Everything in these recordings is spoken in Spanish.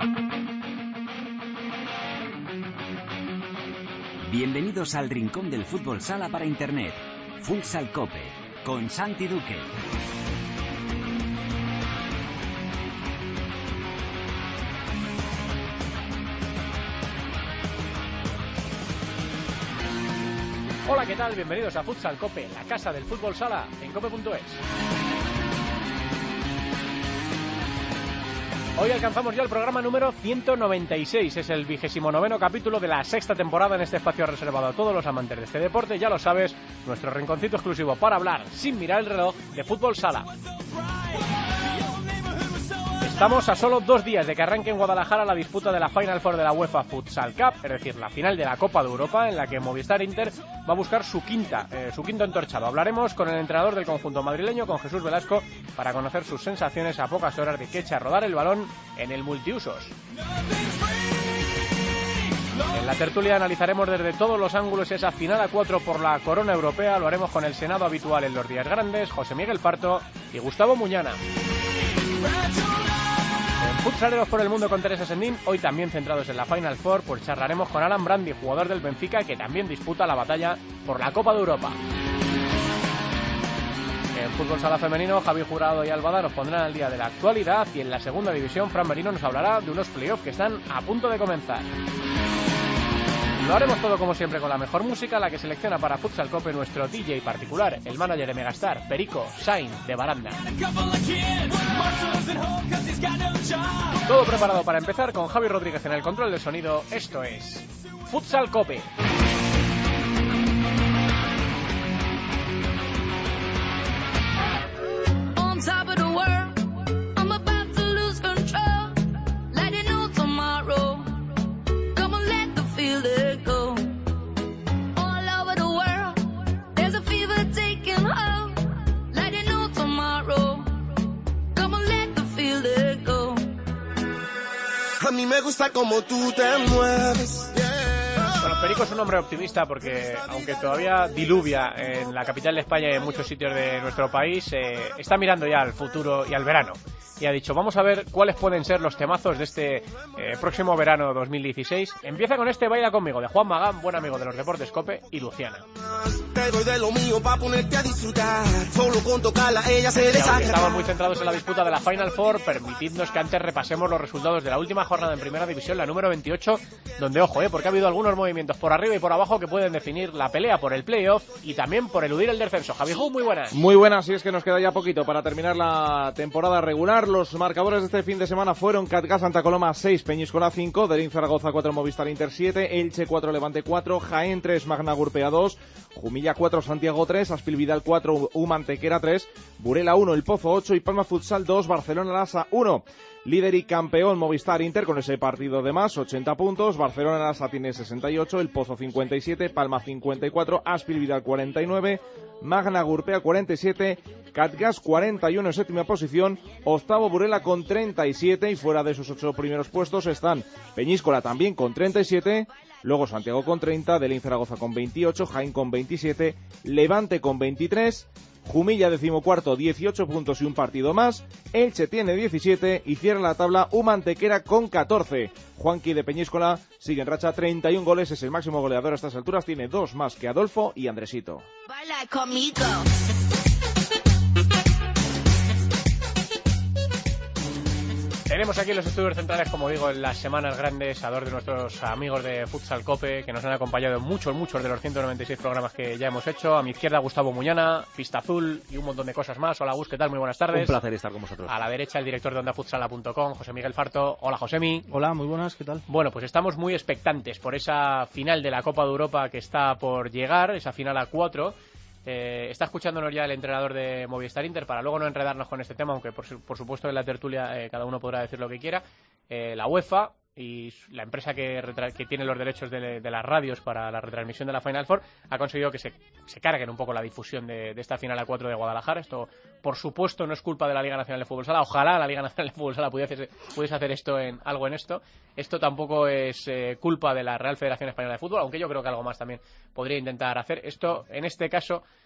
Bienvenidos al rincón del fútbol sala para internet. Futsal Cope, con Santi Duque. Hola, ¿qué tal? Bienvenidos a Futsal Cope, la casa del fútbol sala, en cope.es. Hoy alcanzamos ya el programa número 196, es el 29º capítulo de la sexta temporada en este espacio reservado a todos los amantes de este deporte, ya lo sabes, nuestro rinconcito exclusivo para hablar, sin mirar el reloj, de fútbol sala. Estamos a solo 2 días de que arranque en Guadalajara la disputa de la Final Four de la UEFA Futsal Cup, es decir, la final de la Copa de Europa, en la que Movistar Inter va a buscar su quinto entorchado. Hablaremos con el entrenador del conjunto madrileño, con Jesús Velasco, para conocer sus sensaciones a pocas horas de que eche a rodar el balón en el multiusos. En la tertulia analizaremos desde todos los ángulos esa final a 4 por la corona europea. Lo haremos con el senado habitual en los días grandes, José Miguel Parto y Gustavo Muñana. En Futsaleros por el Mundo con Teresa Sendín, hoy también centrados en la Final Four, pues charlaremos con Alan Brandi, jugador del Benfica, que también disputa la batalla por la Copa de Europa. En fútbol sala femenino, Javi Jurado y Albada nos pondrán al día de la actualidad, y en la segunda división, Fran Merino nos hablará de unos playoffs que están a punto de comenzar. Lo haremos todo como siempre con la mejor música, la que selecciona para Futsal Cope nuestro DJ particular, el manager de Megastar, Perico Sain de Baranda. Todo preparado para empezar con Javi Rodríguez en el control del sonido. Esto es Futsal Cope. A mí me gusta como tú te mueves. Bueno, Perico es un hombre optimista porque, aunque todavía diluvia en la capital de España y en muchos sitios de nuestro país, está mirando ya al futuro y al verano. Y ha dicho, vamos a ver cuáles pueden ser los temazos de este próximo verano 2016. Empieza con este Baila Conmigo, de Juan Magán, buen amigo de los Deportes Cope, y Luciana. Te doy de lo mío para ponerte a disfrutar. Solo con tocarla ella se desagrada. Estamos muy centrados en la disputa de la Final Four. Permitidnos que antes repasemos los resultados de la última jornada en Primera División, la número 28, donde, ojo, porque ha habido algunos movimientos por arriba y por abajo que pueden definir la pelea por el playoff y también por eludir el descenso. Javi Ju, muy buenas. Muy buenas, y es que nos queda ya poquito para terminar la temporada regular. Los marcadores de este fin de semana fueron Catgas Santa Coloma 6, Peñíscola 5, Derín Zaragoza 4, Movistar Inter 7, Elche 4, Levante 4, Jaén 3, Magna Gurpea 2, Jumilla 4, Santiago 3, Aspil Vidal 4, Humantequera 3, Burela 1, El Pozo 8 y Palma Futsal 2, Barcelona Lasa 1. Líder y campeón Movistar Inter con ese partido de más, 80 puntos, Barcelona Lasa tiene 68, El Pozo 57, Palma 54, Aspil Vidal 49, Magna Gurpea 47, Catgas 41 en séptima posición, octavo Burela con 37 y fuera de esos 8 primeros puestos están Peñíscola también con 37, luego Santiago con 30, Derín Zaragoza con 28, Jaén con 27, Levante con 23, Jumilla 14º, 18 puntos y un partido más, Elche tiene 17 y cierra la tabla Humantequera con 14. Juanqui de Peñíscola sigue en racha, 31 goles, es el máximo goleador a estas alturas, tiene 2 más que Adolfo y Andresito. Baila conmigo. Tenemos aquí los estudios centrales, como digo, en las semanas grandes, a 2 de nuestros amigos de Futsal Cope, que nos han acompañado en muchos de los 196 programas que ya hemos hecho. A mi izquierda, Gustavo Muñana, Pista Azul y un montón de cosas más. Hola, Gus, ¿qué tal? Muy buenas tardes. Un placer estar con vosotros. A la derecha, el director de OndaFutsala.com, José Miguel Farto. Hola, Josemi. Hola, muy buenas, ¿qué tal? Bueno, pues estamos muy expectantes por esa final de la Copa de Europa que está por llegar, esa final a 4. Está escuchándonos ya el entrenador de Movistar Inter, para luego no enredarnos con este tema, aunque por supuesto en la tertulia cada uno podrá decir lo que quiera. La UEFA y la empresa que tiene los derechos de las radios para la retransmisión de la Final Four ha conseguido que se carguen un poco la difusión de esta final a 4 de Guadalajara. Esto, por supuesto, no es culpa de la Liga Nacional de Fútbol Sala. Ojalá la Liga Nacional de Fútbol Sala pudiese hacer esto algo en esto. Esto tampoco es culpa de la Real Federación Española de Fútbol, aunque yo creo que algo más también podría intentar hacer. Esto, en este caso,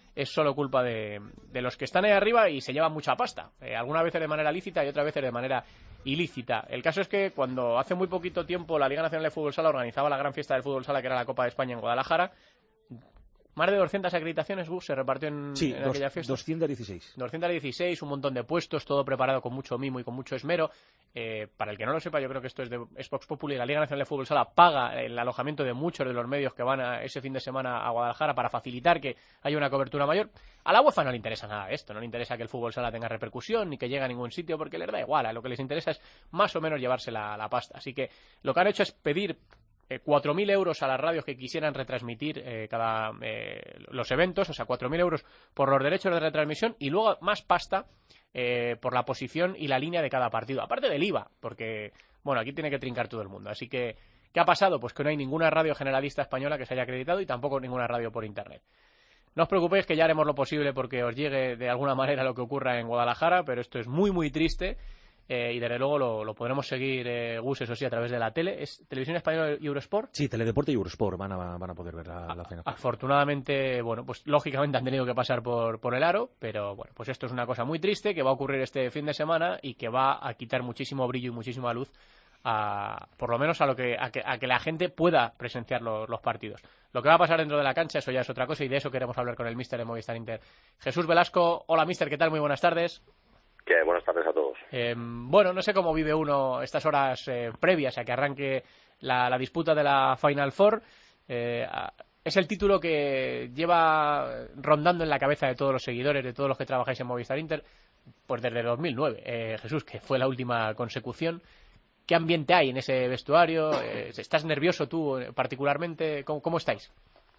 es solo culpa de los que están ahí arriba y se llevan mucha pasta, algunas veces de manera lícita y otras veces de manera ilícita. El caso es que cuando hace muy poquito tiempo la Liga Nacional de Fútbol Sala organizaba la gran fiesta del fútbol sala, que era la Copa de España en Guadalajara, más de 200 acreditaciones, Gus, se repartió en aquella fiesta. 216. 216, un montón de puestos, todo preparado con mucho mimo y con mucho esmero. Para el que no lo sepa, yo creo que esto es de Vox Populi. La Liga Nacional de Fútbol Sala paga el alojamiento de muchos de los medios que van ese fin de semana a Guadalajara para facilitar que haya una cobertura mayor. A la UEFA no le interesa nada esto, no le interesa que el fútbol sala tenga repercusión ni que llegue a ningún sitio, porque les da igual. A lo que les interesa es más o menos llevarse la pasta. Así que lo que han hecho es pedir 4.000 euros a las radios que quisieran retransmitir los eventos, o sea, 4.000 euros por los derechos de retransmisión y luego más pasta por la posición y la línea de cada partido, aparte del IVA, porque, bueno, aquí tiene que trincar todo el mundo. Así que, ¿qué ha pasado? Pues que no hay ninguna radio generalista española que se haya acreditado y tampoco ninguna radio por internet. No os preocupéis, que ya haremos lo posible porque os llegue de alguna manera lo que ocurra en Guadalajara, pero esto es muy, muy triste. Y desde luego lo podremos seguir, Gus, eso sí, a través de la tele. ¿Es Televisión Española y Eurosport? Sí, Teledeporte y Eurosport van a poder ver la final. Afortunadamente, bueno, pues lógicamente han tenido que pasar por el aro, pero bueno, pues esto es una cosa muy triste que va a ocurrir este fin de semana y que va a quitar muchísimo brillo y muchísima luz por lo menos a que la gente pueda presenciar los partidos. Lo que va a pasar dentro de la cancha, eso ya es otra cosa, y de eso queremos hablar con el míster de Movistar Inter, Jesús Velasco. Hola, míster, ¿qué tal? Muy buenas tardes. Buenas tardes a todos. Bueno, no sé cómo vive uno estas horas previas a que arranque la disputa de la Final Four. Es el título que lleva rondando en la cabeza de todos los seguidores, de todos los que trabajáis en Movistar Inter, pues desde 2009. Jesús, que fue la última consecución. ¿Qué ambiente hay en ese vestuario? ¿Estás nervioso tú particularmente? ¿Cómo estáis?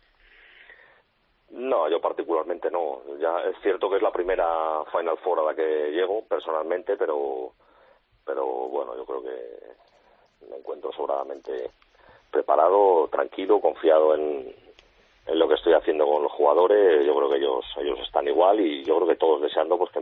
No, yo particularmente no. Ya es cierto que es la primera Final Four a la que llego personalmente, pero bueno, yo creo que me encuentro sobradamente preparado, tranquilo, confiado en lo que estoy haciendo con los jugadores. Yo creo que ellos están igual y yo creo que todos deseando pues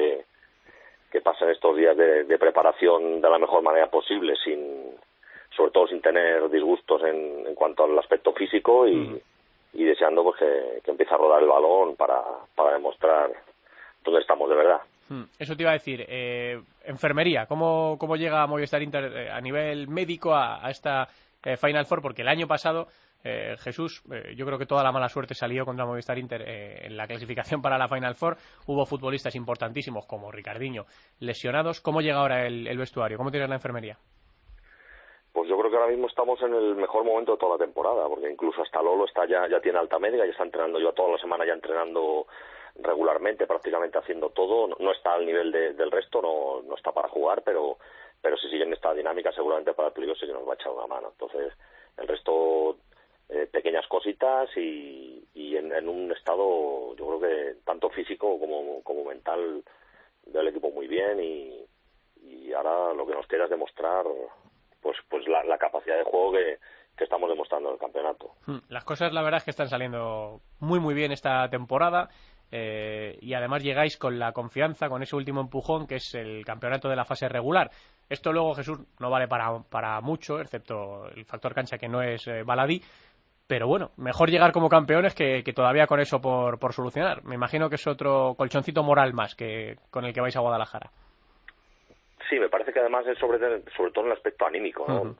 que pasen estos días de preparación de la mejor manera posible, sobre todo sin tener disgustos en cuanto al aspecto físico y deseando pues que empiece a rodar el balón para demostrar dónde estamos de verdad. Eso te iba a decir, enfermería, ¿cómo llega Movistar Inter a nivel médico a esta Final Four? Porque el año pasado, Jesús, yo creo que toda la mala suerte salió contra Movistar Inter en la clasificación para la Final Four. Hubo futbolistas importantísimos como Ricardinho lesionados. ¿Cómo llega ahora el vestuario? ¿Cómo tiene la enfermería? Pues yo creo que ahora mismo estamos en el mejor momento de toda la temporada, porque incluso hasta Lolo ya tiene alta médica, ya está entrenando, yo toda la semana ya entrenando regularmente, prácticamente haciendo todo. No está al nivel del resto, no está para jugar, pero si sigue en esta dinámica seguramente para el playoff sí que nos va a echar una mano. Entonces el resto pequeñas cositas y en un estado, yo creo que tanto físico como mental del equipo muy bien y ahora lo que nos queda es demostrar pues la capacidad de juego que estamos demostrando en el campeonato. Las cosas la verdad es que están saliendo muy muy bien esta temporada y además llegáis con la confianza, con ese último empujón que es el campeonato de la fase regular. Esto luego, Jesús, no vale para mucho, excepto el factor cancha que no es baladí, pero bueno, mejor llegar como campeones que todavía con eso por solucionar. Me imagino que es otro colchoncito moral más que con el que vais a Guadalajara. Sí, me parece que además es sobre todo en el aspecto anímico, ¿no?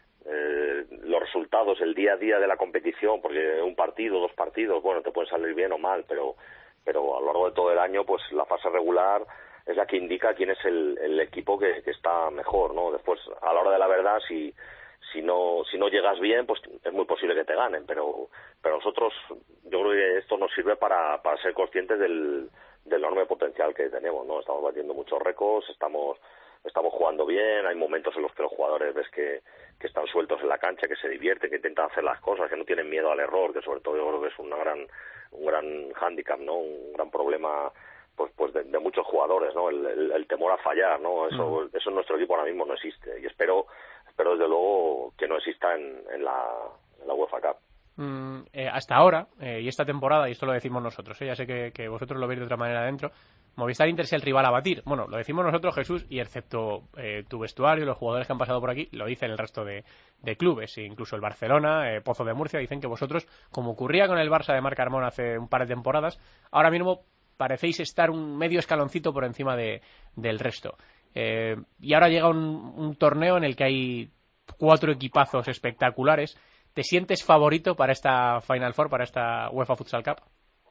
Los resultados, el día a día de la competición, porque un partido, dos partidos, bueno, te pueden salir bien o mal, pero a lo largo de todo el año, pues la fase regular es la que indica quién es el equipo que está mejor, ¿no? Después, a la hora de la verdad, si no llegas bien, pues es muy posible que te ganen, pero nosotros, yo creo que esto nos sirve para ser conscientes del enorme potencial que tenemos, ¿no? Estamos batiendo muchos récords, estamos jugando bien, hay momentos en los que los jugadores ves que están sueltos en la cancha, que se divierten, que intentan hacer las cosas, que no tienen miedo al error, que sobre todo yo creo que es un gran hándicap, ¿no? Un gran problema pues de muchos jugadores, ¿no? El temor a fallar, ¿no? Eso en nuestro equipo ahora mismo no existe y espero desde luego que no exista en la UEFA Cup. Hasta ahora, y esta temporada, y esto lo decimos nosotros, ya sé que vosotros lo veis de otra manera dentro, Movistar Inter sea el rival a batir. Bueno, lo decimos nosotros, Jesús, y excepto tu vestuario, los jugadores que han pasado por aquí, lo dicen el resto de clubes, incluso el Barcelona, Pozo de Murcia, dicen que vosotros, como ocurría con el Barça de Marc Armón hace un par de temporadas, ahora mismo parecéis estar un medio escaloncito por encima del resto. Y ahora llega un torneo en el que hay 4 equipazos espectaculares. ¿Te sientes favorito para esta Final Four, para esta UEFA Futsal Cup?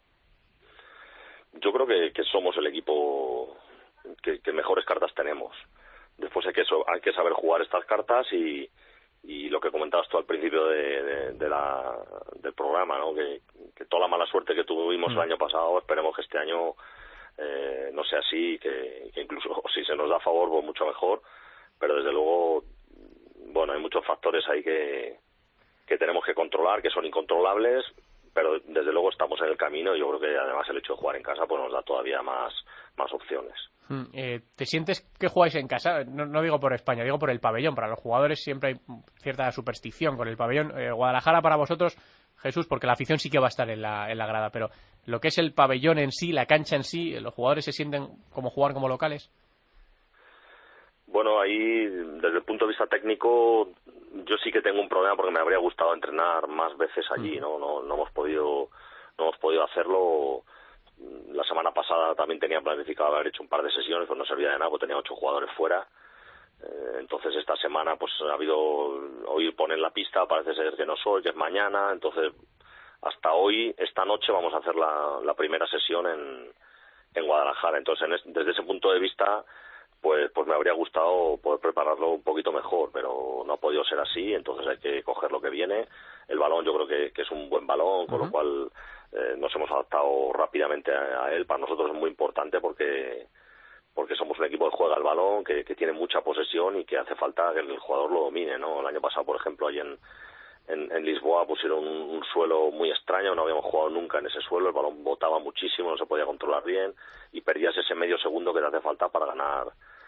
Yo creo que somos el equipo que mejores cartas tenemos. Después hay que saber jugar estas cartas y lo que comentabas tú al principio del programa, ¿no? Que toda la mala suerte que tuvimos el año pasado, esperemos que este año no sea así, que incluso si se nos da a favor, pues mucho mejor, pero desde luego, bueno, hay muchos factores ahí que tenemos que controlar, que son incontrolables, pero desde luego estamos en el camino y yo creo que además el hecho de jugar en casa pues nos da todavía más opciones. ¿Te sientes que jugáis en casa? No digo por España, digo por el pabellón. Para los jugadores siempre hay cierta superstición con el pabellón. Guadalajara para vosotros, Jesús, porque la afición sí que va a estar en la grada, pero lo que es el pabellón en sí, la cancha en sí, ¿los jugadores se sienten como jugar como locales? Bueno, ahí desde el punto de vista técnico yo sí que tengo un problema porque me habría gustado entrenar más veces allí, no hemos podido hacerlo. La semana pasada también tenía planificado haber hecho un par de sesiones, pues no servía de nada, porque tenía 8 jugadores fuera. Entonces esta semana pues ha habido, hoy ponen la pista, parece ser que no soy, que es mañana, entonces hasta hoy, esta noche vamos a hacer la primera sesión en Guadalajara. Entonces desde ese punto de vista pues me habría gustado poder prepararlo un poquito mejor, pero no ha podido ser así, entonces hay que coger lo que viene. El balón yo creo que es un buen balón, con lo cual nos hemos adaptado rápidamente a él. Para nosotros es muy importante porque somos un equipo que juega el balón, que tiene mucha posesión y que hace falta que el jugador lo domine, ¿no? El año pasado, por ejemplo, ahí en Lisboa pusieron un suelo muy extraño, no habíamos jugado nunca en ese suelo, el balón botaba muchísimo, no se podía controlar bien y perdías ese medio segundo que te hace falta para ganar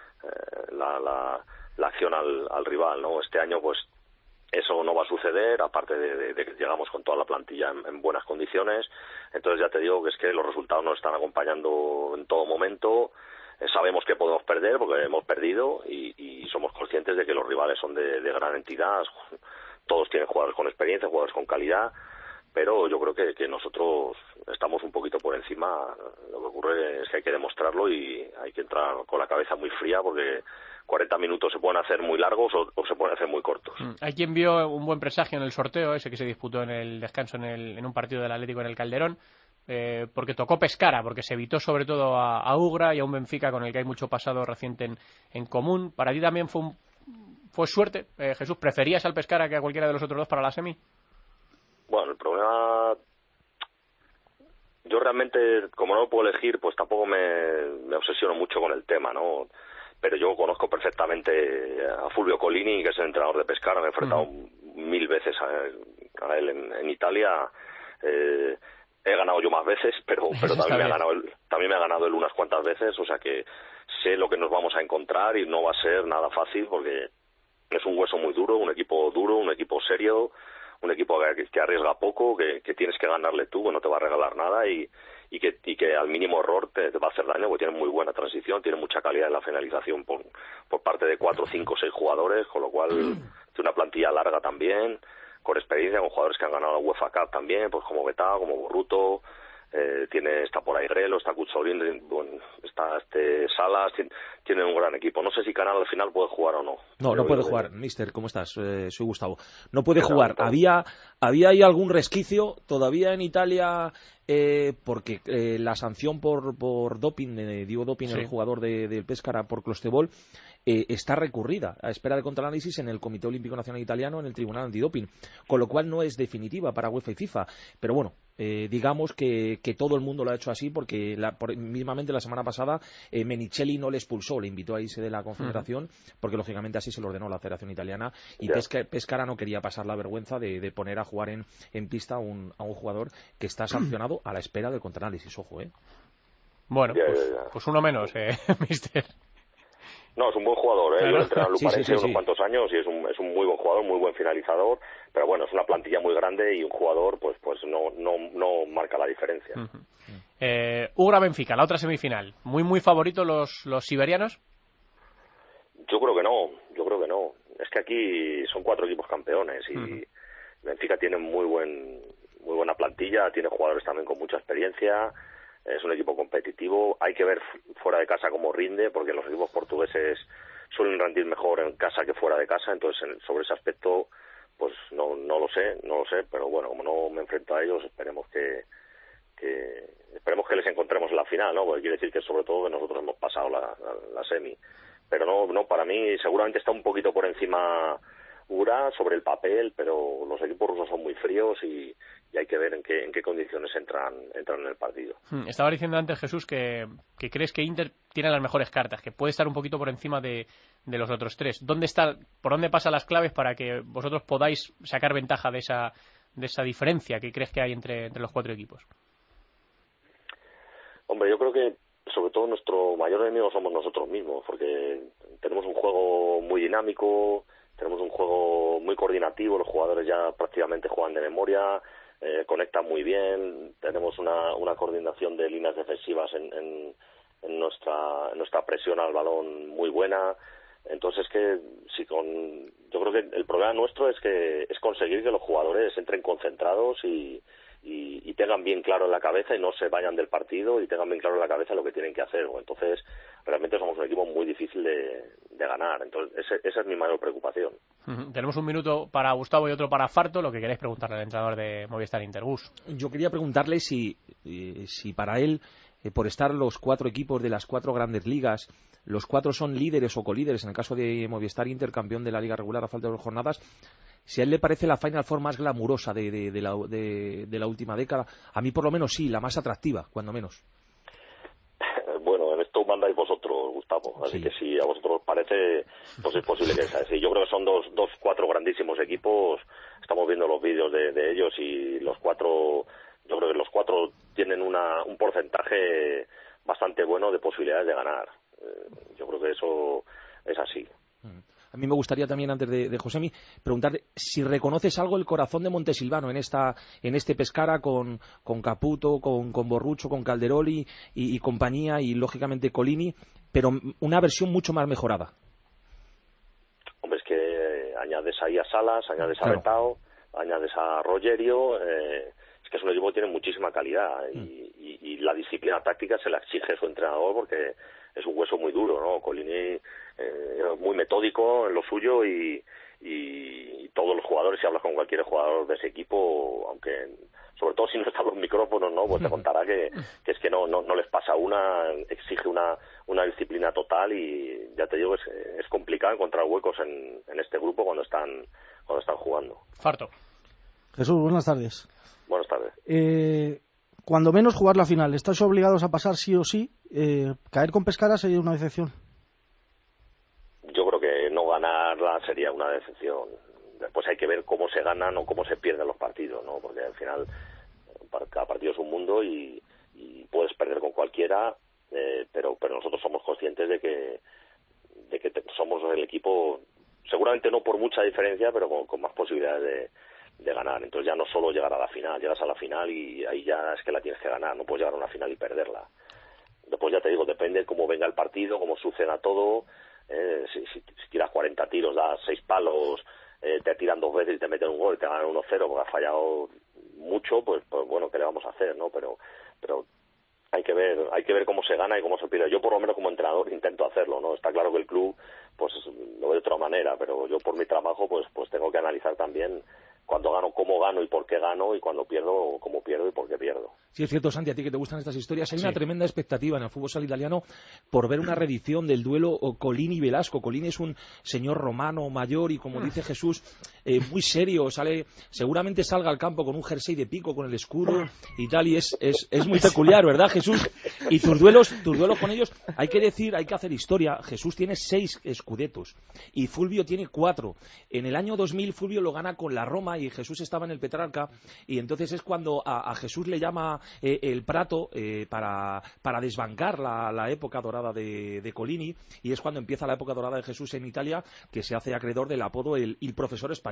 la acción al rival, ¿no? Este año pues eso no va a suceder, aparte de que llegamos con toda la plantilla en buenas condiciones. Entonces ya te digo que es que los resultados nos están acompañando en todo momento. Sabemos que podemos perder porque hemos perdido y somos conscientes de que los rivales son de gran entidad. Todos tienen jugadores con experiencia, jugadores con calidad, pero yo creo que nosotros estamos un poquito por encima. Lo que ocurre es que hay que demostrarlo y hay que entrar con la cabeza muy fría porque 40 minutos se pueden hacer muy largos o se pueden hacer muy cortos. Hay quien vio un buen presagio en el sorteo, ese que se disputó en el descanso en un partido del Atlético en el Calderón, porque tocó Pescara, porque se evitó sobre todo a Ugra y a un Benfica con el que hay mucho pasado reciente en común. ¿Para ti también fue suerte, Jesús? ¿Preferías al Pescara que a cualquiera de los otros dos para la semi? Bueno, el problema... Yo realmente, como no lo puedo elegir, pues tampoco me obsesiono mucho con el tema, ¿no? Pero yo conozco perfectamente a Fulvio Colini, que es el entrenador de Pescara, me he enfrentado 1000 veces a él en Italia. He ganado yo más veces, pero también me ha ganado él unas cuantas veces, o sea que sé lo que nos vamos a encontrar y no va a ser nada fácil porque es un hueso muy duro, un equipo serio, un equipo que arriesga poco, que tienes que ganarle tú, que no te va a regalar nada y que al mínimo error te va a hacer daño, porque tiene muy buena transición, tiene mucha calidad en la finalización por parte de 4, 5, 6 jugadores, con lo cual tiene una plantilla larga también, con experiencia, con jugadores que han ganado la UEFA Cup también, pues como Betao, como Borruto, está por ahí Grelo, está Kutsolin, bueno, está Salas, tiene un gran equipo. No sé si Canal al final puede jugar o no. No puede jugar. Mister, ¿cómo estás? Soy Gustavo. No puede jugar. Había ahí algún resquicio todavía en Italia porque la sanción por doping, digo doping, sí, el jugador del Pescara por Clostebol, está recurrida a espera de contraanálisis en el Comité Olímpico Nacional Italiano, en el Tribunal Antidoping, con lo cual no es definitiva para UEFA y FIFA, pero bueno, digamos que todo el mundo lo ha hecho así porque mismamente la semana pasada Menichelli no le expulsó, le invitó a irse de la Confederación porque lógicamente así se lo ordenó la Federación Italiana y Pescara no quería pasar la vergüenza de poner a jugar en pista a un jugador que está sancionado a la espera del contraanálisis, ojo, Bueno, pues uno menos, mister. No, es un buen jugador, Yo he entrenado en Luparense unos cuantos años y es un muy buen jugador, muy buen finalizador, pero bueno, es una plantilla muy grande y un jugador pues no marca la diferencia. Ugra-Benfica, la otra semifinal. Muy favoritos los siberianos. Yo creo que no. Es que aquí son 4 equipos campeones y Benfica tiene muy buena plantilla, tiene jugadores también con mucha experiencia, es un equipo competitivo. Hay que ver fuera de casa cómo rinde, porque los equipos portugueses suelen rendir mejor en casa que fuera de casa, entonces sobre ese aspecto pues no lo sé, pero bueno, como no me enfrento a ellos, esperemos que les encontremos en la final, ¿no? Porque quiere decir que sobre todo que nosotros hemos pasado la semi. Pero no, para mí seguramente está un poquito por encima Ura sobre el papel, pero los equipos rusos son muy fríos y hay que ver en qué condiciones entran en el partido. Estaba diciendo antes, Jesús, que crees que Inter tiene las mejores cartas, que puede estar un poquito por encima de los otros 3. ¿Por dónde pasan las claves para que vosotros podáis sacar ventaja de esa diferencia que crees que hay entre los 4 equipos? Hombre, yo creo que sobre todo nuestro mayor enemigo somos nosotros mismos, porque tenemos un juego muy dinámico, tenemos un juego muy coordinativo, los jugadores ya prácticamente juegan de memoria, conectan muy bien, tenemos una coordinación de líneas defensivas en nuestra presión al balón muy buena. Entonces yo creo que el problema nuestro es conseguir que los jugadores entren concentrados y tengan bien claro en la cabeza y no se vayan del partido y tengan bien claro en la cabeza lo que tienen que hacer. Entonces realmente somos un equipo muy difícil de ganar. Entonces esa es mi mayor preocupación. Tenemos un minuto para Gustavo y otro para Farto. Lo que queréis preguntarle al entrenador de Movistar Inter, Gus. Yo quería preguntarle si para él, por estar los 4 equipos de las 4 grandes ligas, los 4 son líderes o colíderes, en el caso de Movistar Inter, campeón de la liga regular a falta de 2 jornadas, si a él le parece la Final Four más glamurosa de la última década. A mí por lo menos sí, la más atractiva, cuando menos. Bueno, en esto mandáis vosotros, Gustavo, así que si a vosotros os parece, pues es posible que sea así. Yo creo que son 4 grandísimos equipos, estamos viendo los vídeos de ellos y los 4, yo creo que los 4 tienen un porcentaje bastante bueno de posibilidades de ganar. Yo creo que eso es así. A mí me gustaría también, antes de Josemi, preguntarle si reconoces algo el corazón de Montesilvano en este Pescara con Caputo, con Borrucho, con Calderoli y compañía, y lógicamente Colini, pero una versión mucho más mejorada. Hombre, es que añades ahí a Salas, añades a Betao, añades a Rogerio, es que es un equipo que tiene muchísima calidad y la disciplina táctica se la exige su entrenador porque es un hueso muy duro, ¿no? Colini es muy metódico en lo suyo y todos los jugadores, si hablas con cualquier jugador de ese equipo, aunque sobre todo si no están los micrófonos, ¿no? Pues te contará que es que no les pasa exige una disciplina total y ya te digo, es complicado encontrar huecos en este grupo cuando están jugando. Farto. Jesús, buenas tardes. Buenas tardes. Cuando menos jugar la final, ¿estáis obligados a pasar sí o sí? ¿Caer con Pescara sería una decepción? Yo creo que no ganarla sería una decepción. Después hay que ver cómo se ganan o cómo se pierden los partidos, ¿no? Porque al final cada partido es un mundo y puedes perder con cualquiera, pero nosotros somos conscientes de que somos el equipo, seguramente no por mucha diferencia, pero con más posibilidades de ganar. Entonces ya no solo llegar a la final, llegas a la final y ahí ya es que la tienes que ganar, no puedes llegar a una final y perderla. Después ya te digo, depende de cómo venga el partido, cómo suceda todo. Si tiras 40 tiros, das 6 palos, te tiran 2 veces y te meten un gol y te ganan 1-0 porque has fallado mucho, pues bueno, ¿qué le vamos a hacer, no? Pero hay que ver cómo se gana y cómo se pierde. Yo por lo menos como entrenador intento hacerlo, ¿no? Está claro que el club pues lo ve de otra manera, pero yo por mi trabajo pues tengo que analizar también cuando gano, cómo gano y por qué gano, y cuando pierdo, cómo pierdo y por qué pierdo. Sí, es cierto, Santi, a ti que te gustan estas historias, hay una tremenda expectativa en el fútbol sala italiano por ver una reedición del duelo Colini-Velasco. Colini es un señor romano mayor y, como dice Jesús, muy serio, seguramente salga al campo con un jersey de pico, con el escudo y tal, y es muy peculiar, ¿verdad, Jesús? Y tus duelos con ellos, hay que hacer historia. Jesús tiene 6 scudettos y Fulvio tiene 4. En el año 2000 Fulvio lo gana con la Roma y Jesús estaba en el Petrarca, y entonces es cuando a Jesús le llama el Prato para desbancar la época dorada de Colini, y es cuando empieza la época dorada de Jesús en Italia, que se hace acreedor del apodo el profesor español.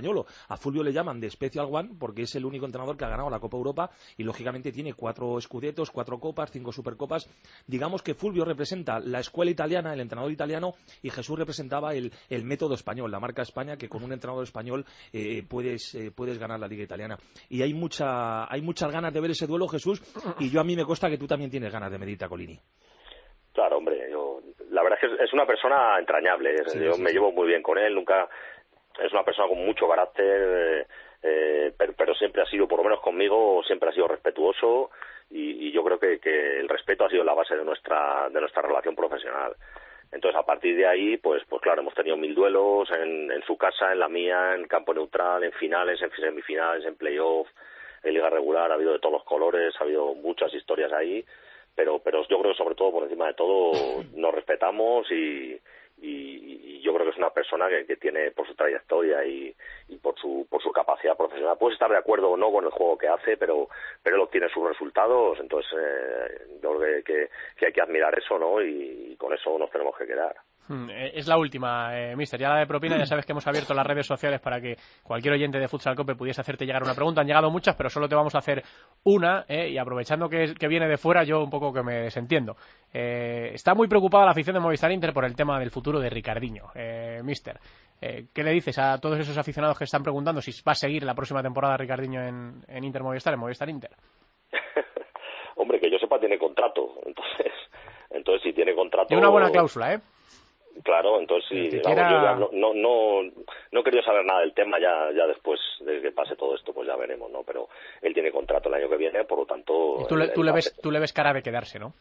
español. A Fulvio le llaman de Special One porque es el único entrenador que ha ganado la Copa Europa y lógicamente tiene 4 Scudettos, 4 Copas, 5 Supercopas. Digamos que Fulvio representa la escuela italiana, el entrenador italiano, y Jesús representaba el método español, la marca España, que con un entrenador español puedes ganar la Liga Italiana. Y hay muchas ganas de ver ese duelo, Jesús, y a mí me consta que tú también tienes ganas de medirte a Colini. Claro, hombre, la verdad es que es una persona entrañable, me llevo muy bien con él, nunca es una persona con mucho carácter, pero siempre ha sido, por lo menos conmigo, siempre ha sido respetuoso, y yo creo que el respeto ha sido la base de nuestra relación profesional. Entonces, a partir de ahí, pues claro, hemos tenido 1000 duelos en su casa, en la mía, en campo neutral, en finales, en semifinales, en playoff, en liga regular, ha habido de todos los colores, ha habido muchas historias ahí, pero yo creo que sobre todo, por encima de todo, nos respetamos y yo creo que es una persona que tiene, por su trayectoria y por su capacidad profesional, puedes estar de acuerdo o no con el juego que hace, pero él obtiene sus resultados. Entonces yo creo que hay que admirar eso, ¿no? Y con eso nos tenemos que quedar. Es la última, mister. Ya la de propina, ya sabes que hemos abierto las redes sociales para que cualquier oyente de Futsal Cope pudiese hacerte llegar una pregunta. Han llegado muchas, pero solo te vamos a hacer una, y aprovechando que viene de fuera, yo un poco que me desentiendo. Está muy preocupada la afición de Movistar Inter por el tema del futuro de Ricardinho. Mister, ¿qué le dices a todos esos aficionados que están preguntando si va a seguir la próxima temporada Ricardinho en Inter Movistar, en Movistar Inter? Hombre, que yo sepa, tiene contrato. Entonces si tiene contrato... Tiene una buena cláusula, ¿eh? Claro, entonces sí, yo ya no he querido saber nada del tema, ya después de que pase todo esto, pues ya veremos, ¿no? Pero él tiene contrato el año que viene, por lo tanto... Y tú le ves cara de quedarse, ¿no?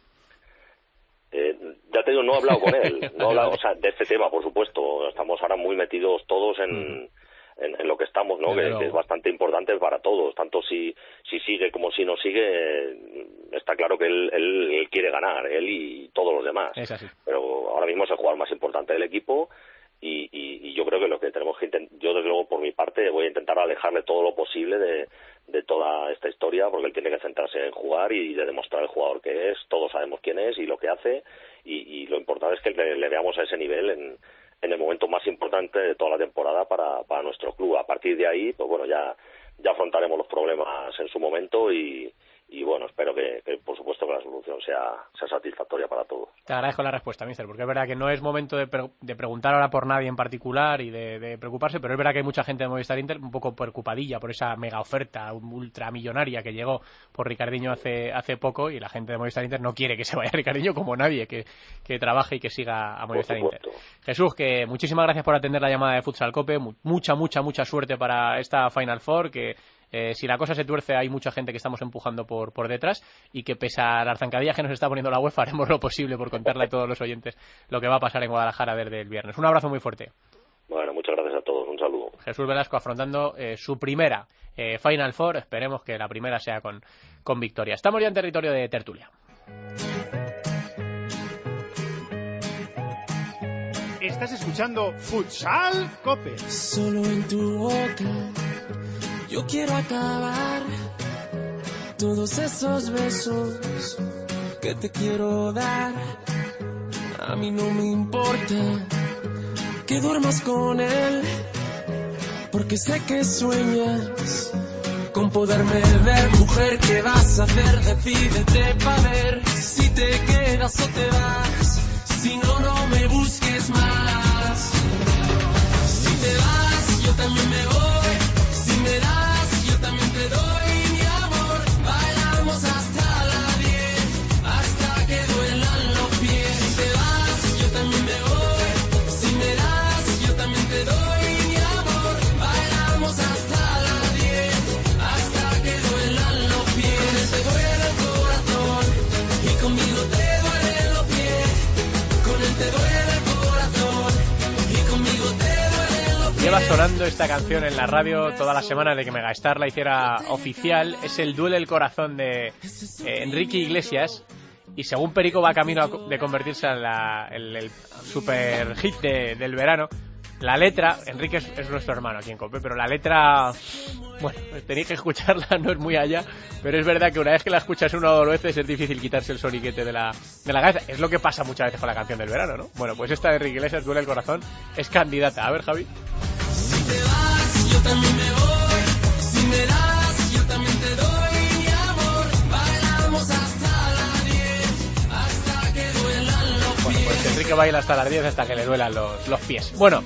Ya te digo, no he hablado con él, o sea, de este tema, por supuesto. Estamos ahora muy metidos todos en lo que estamos, ¿no? Que es bastante importante para todos, tanto si sigue como si no sigue. Está claro que él quiere ganar, él y todos los demás. Es así. Pero ahora mismo es el jugador más importante del equipo y yo creo que lo que tenemos que intentar, yo desde luego por mi parte voy a intentar alejarle todo lo posible de toda esta historia, porque él tiene que centrarse en jugar y de demostrar el jugador que es. Todos sabemos quién es y lo que hace, y lo importante es que le veamos a ese nivel en el momento más importante de toda la temporada para nuestro club. A partir de ahí, pues bueno, ya afrontaremos los problemas en su momento y bueno, espero que por supuesto que la solución sea satisfactoria para todos. Te agradezco la respuesta, mister, porque es verdad que no es momento de preguntar ahora por nadie en particular y de preocuparse, pero es verdad que hay mucha gente de Movistar Inter un poco preocupadilla por esa mega oferta ultramillonaria que llegó por Ricardinho hace poco, y la gente de Movistar Inter no quiere que se vaya Ricardinho como nadie que trabaje y que siga a Movistar Inter. Jesús, que muchísimas gracias por atender la llamada de Futsal Cope, mucha suerte para esta Final Four, que si la cosa se tuerce hay mucha gente que estamos empujando por detrás, y que pese a la zancadilla que nos está poniendo la UEFA haremos lo posible por contarle a todos los oyentes lo que va a pasar en Guadalajara desde el viernes. Un abrazo muy fuerte. Bueno, muchas gracias a todos, un saludo. Jesús Velasco afrontando su primera Final Four, esperemos que la primera sea con victoria. Estamos ya en territorio de tertulia. Estás escuchando Futsal Cope. Solo en tu boca yo quiero acabar todos esos besos que te quiero dar. A mí no me importa que duermas con él, porque sé que sueñas con poderme ver. Mujer, ¿qué vas a hacer? Decídete pa' ver si te quedas o te vas. Si no, no me busques más. Si te vas, yo también me voy. Si me das, yo también te doy mi amor. Bailamos hasta las 10, hasta que duelan los pies. Si te vas, yo también me voy. Si me das, yo también te doy mi amor. Bailamos hasta las 10, hasta que duelan los pies. Te duele el corazón y conmigo te duelen los pies. Con él te duele el corazón y conmigo te duelen los pies. Lleva sonando esta canción en la radio toda la semana de que Megastar la hiciera oficial. Es el Duele el Corazón de Enrique Iglesias, y según Perico va camino de convertirse en el super hit del verano. La letra, Enrique es nuestro hermano aquí en COPE, pero la letra, bueno, tenéis que escucharla, no es muy allá, pero es verdad que una vez que la escuchas una o dos veces es difícil quitarse el soniquete de la cabeza. Es lo que pasa muchas veces con la canción del verano, ¿no? Bueno, pues esta de Enrique Iglesias, Duele el Corazón, es candidata. A ver, Javi. Si te vas, yo también me voy. Si me das, yo también te doy mi amor. Bailamos hasta las 10, hasta que duelan los pies. Bueno, pues Enrique baila hasta las 10 hasta que le duelan los pies. Bueno,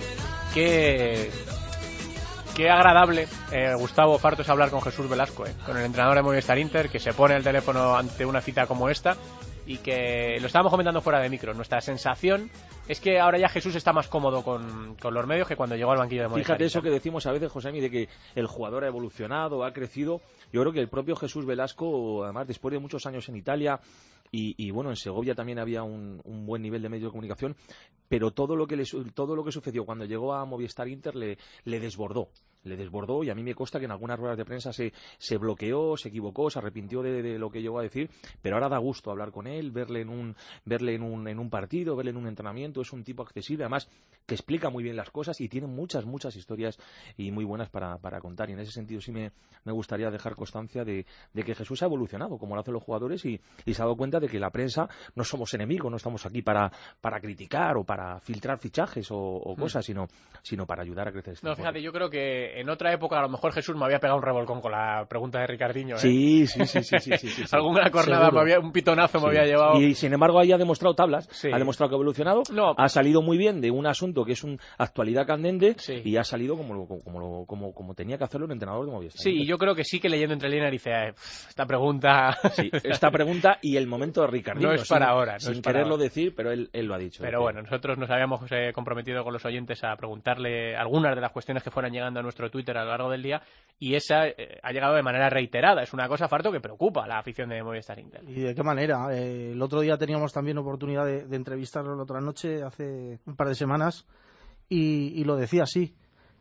Qué agradable, Gustavo Fartos, hablar con Jesús Velasco, con el entrenador de Movistar Inter, que se pone el teléfono ante una cita como esta y que lo estábamos comentando fuera de micro. Nuestra sensación es que ahora ya Jesús está más cómodo con los medios que cuando llegó al banquillo de Movistar Fíjate Inter. eso que decimos a veces, Josemi, de que el jugador ha evolucionado, ha crecido. Yo creo que el propio Jesús Velasco, además, después de muchos años en Italia, y bueno, en Segovia también había un buen nivel de medio de comunicación, pero todo lo que sucedió cuando llegó a Movistar Inter le desbordó. Y a mí me consta que en algunas ruedas de prensa se bloqueó, se equivocó, se arrepintió de lo que llegó a decir, pero ahora da gusto hablar con él, verle en un partido, verle en un entrenamiento. Es un tipo accesible, además que explica muy bien las cosas y tiene muchas historias y muy buenas para contar, y en ese sentido sí me gustaría dejar constancia de que Jesús ha evolucionado como lo hacen los jugadores y se ha dado cuenta de que la prensa no somos enemigos, no estamos aquí para criticar o para filtrar fichajes o cosas, sino para ayudar a crecer. No, fíjate, yo creo que en otra época a lo mejor Jesús me había pegado un revolcón con la pregunta de Ricardinho. Sí. Alguna cornada, un pitonazo me había llevado. Y sin embargo ahí ha demostrado tablas, ha demostrado que ha evolucionado, no. Ha salido muy bien de un asunto que es una actualidad candente, y ha salido como tenía que hacerlo un entrenador de Movistar. Sí, y yo creo que sí que leyendo entre líneas dice, esta pregunta... Sí, esta pregunta y el momento de Ricardinho. No es para ahora. Sin quererlo decir, pero él lo ha dicho. Pero bueno, nosotros nos habíamos comprometido con los oyentes a preguntarle algunas de las cuestiones que fueran llegando a nuestro Twitter a lo largo del día, y esa ha llegado de manera reiterada. Es una cosa, Farto, que preocupa a la afición de Movistar Inter. ¿Y de qué manera? El otro día teníamos también oportunidad de entrevistarlo la otra noche, hace un par de semanas, y lo decía así.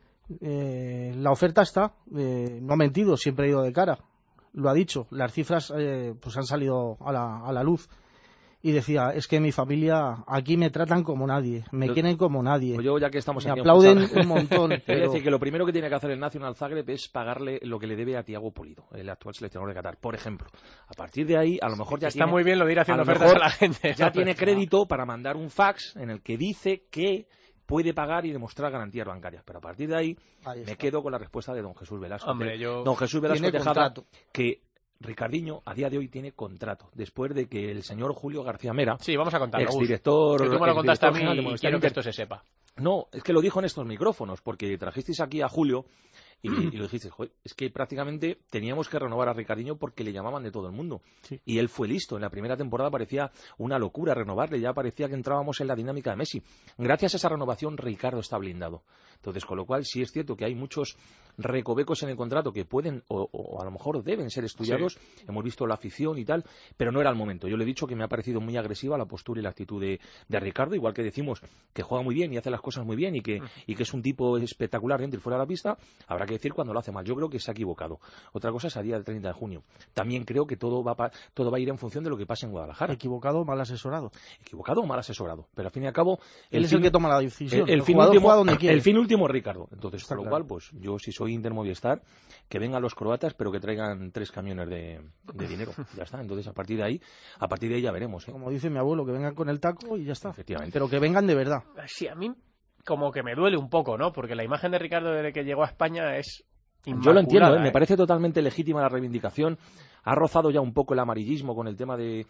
La oferta está, no ha mentido, siempre ha ido de cara, lo ha dicho. Las cifras pues han salido a la luz. Y decía, es que mi familia aquí me tratan como nadie, me quieren como nadie. Pues yo, ya que estamos me aquí aplauden un montón. Quiero decir que lo primero que tiene que hacer el Nacional Zagreb es pagarle lo que le debe a Thiago Pulido, el actual seleccionador de Qatar, por ejemplo. A partir de ahí, a lo mejor ya está muy bien lo de ir haciendo ofertas a la gente. Ya tiene crédito para mandar un fax en el que dice que puede pagar y demostrar garantías bancarias. Pero a partir de ahí me quedo con la respuesta de don Jesús Velasco. Don Jesús Velasco dejaba que Ricardinho a día de hoy tiene contrato, después de que el señor Julio García Mera, vamos a contarlo, exdirector, que tú me lo contaste a mí y quiero que esto se sepa. No, es que lo dijo en estos micrófonos, porque trajisteis aquí a Julio y lo dijisteis, joder, es que prácticamente teníamos que renovar a Ricardinho porque le llamaban de todo el mundo. Sí. Y él fue listo. En la primera temporada parecía una locura renovarle, ya parecía que entrábamos en la dinámica de Messi. Gracias a esa renovación, Ricardo está blindado. Entonces, con lo cual, sí es cierto que hay muchos recovecos en el contrato que pueden o a lo mejor deben ser estudiados. Sí. Hemos visto la afición y tal, pero no era el momento. Yo le he dicho que me ha parecido muy agresiva la postura y la actitud de Ricardo, igual que decimos que juega muy bien y hace las cosas muy bien y que es un tipo espectacular dentro y fuera de la pista. Habrá que decir cuando lo hace mal. Yo creo que se ha equivocado. Otra cosa es a día del 30 de junio. También creo que todo va a ir en función de lo que pase en Guadalajara. ¿Equivocado o mal asesorado? Equivocado o mal asesorado. Pero al fin y al cabo... Él es el que toma la decisión. El fin último es Ricardo. Entonces, por lo cual, pues yo si soy Inter Movistar, que vengan los croatas, pero que traigan 3 camiones de dinero. Ya está. Entonces, a partir de ahí ya veremos. Como dice mi abuelo, que vengan con el taco y ya está. Efectivamente. Pero que vengan de verdad. Sí, a mí como que me duele un poco, ¿no? Porque la imagen de Ricardo desde que llegó a España es inmaculada. Yo lo entiendo, me parece totalmente legítima la reivindicación. Ha rozado ya un poco el amarillismo con el tema de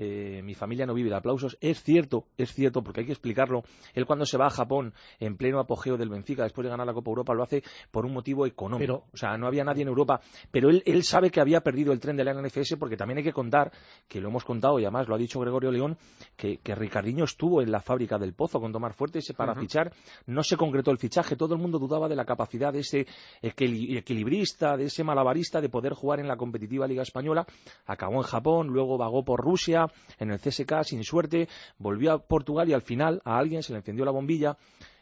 mi familia no vive de aplausos. Es cierto, porque hay que explicarlo. Él cuando se va a Japón en pleno apogeo del Benfica, después de ganar la Copa Europa, lo hace por un motivo económico. O sea, no había nadie en Europa. Pero él sabe que había perdido el tren de la NFS, porque también hay que contar, que lo hemos contado y además lo ha dicho Gregorio León, que Ricardinho estuvo en la fábrica del Pozo con Tomás Fuertes para fichar. No se concretó el fichaje. Todo el mundo dudaba de la capacidad de ese equilibrista, de ese malabarista, de poder jugar en la competitiva Liga Española. Acabó en Japón, luego vagó por Rusia, en el CSKA sin suerte, volvió a Portugal y al final a alguien se le encendió la bombilla.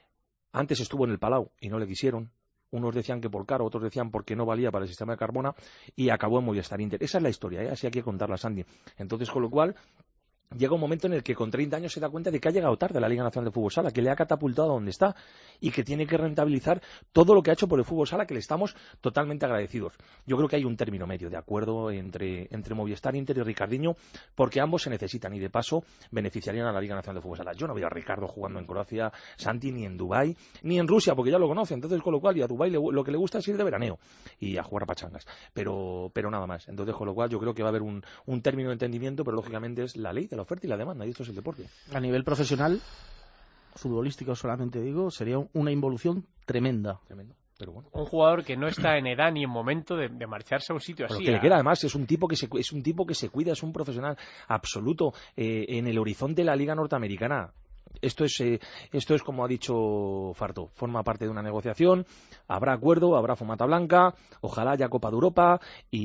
Antes estuvo en el Palau y no le quisieron. Unos decían que por caro, otros decían porque no valía para el sistema de Carmona, y acabó en Movistar Inter. Esa es la historia, así hay que contarla, Sandy. Entonces, con lo cual, llega un momento en el que con 30 años se da cuenta de que ha llegado tarde a la Liga Nacional de Fútbol Sala, que le ha catapultado a donde está y que tiene que rentabilizar todo lo que ha hecho por el fútbol sala, que le estamos totalmente agradecidos. Yo creo que hay un término medio de acuerdo entre Movistar Inter y Ricardinho, porque ambos se necesitan y de paso beneficiarían a la Liga Nacional de Fútbol Sala. Yo no veo a Ricardo jugando en Croacia, Santi, ni en Dubái, ni en Rusia, porque ya lo conoce, entonces con lo cual y a Dubái lo que le gusta es ir de veraneo y a jugar pachangas, pero nada más. Entonces con lo cual yo creo que va a haber un término de entendimiento, pero lógicamente es la ley de la oferta y la demanda, y esto es el deporte. A nivel profesional, futbolístico solamente digo, sería una involución tremenda. Pero bueno. Un jugador que no está en edad ni en momento de marcharse a un sitio pero así. Que le queda, además, es un tipo que se cuida, es un profesional absoluto en el horizonte de la Liga Norteamericana. Esto es como ha dicho Farto, forma parte de una negociación, habrá acuerdo, habrá fumata blanca, ojalá haya Copa de Europa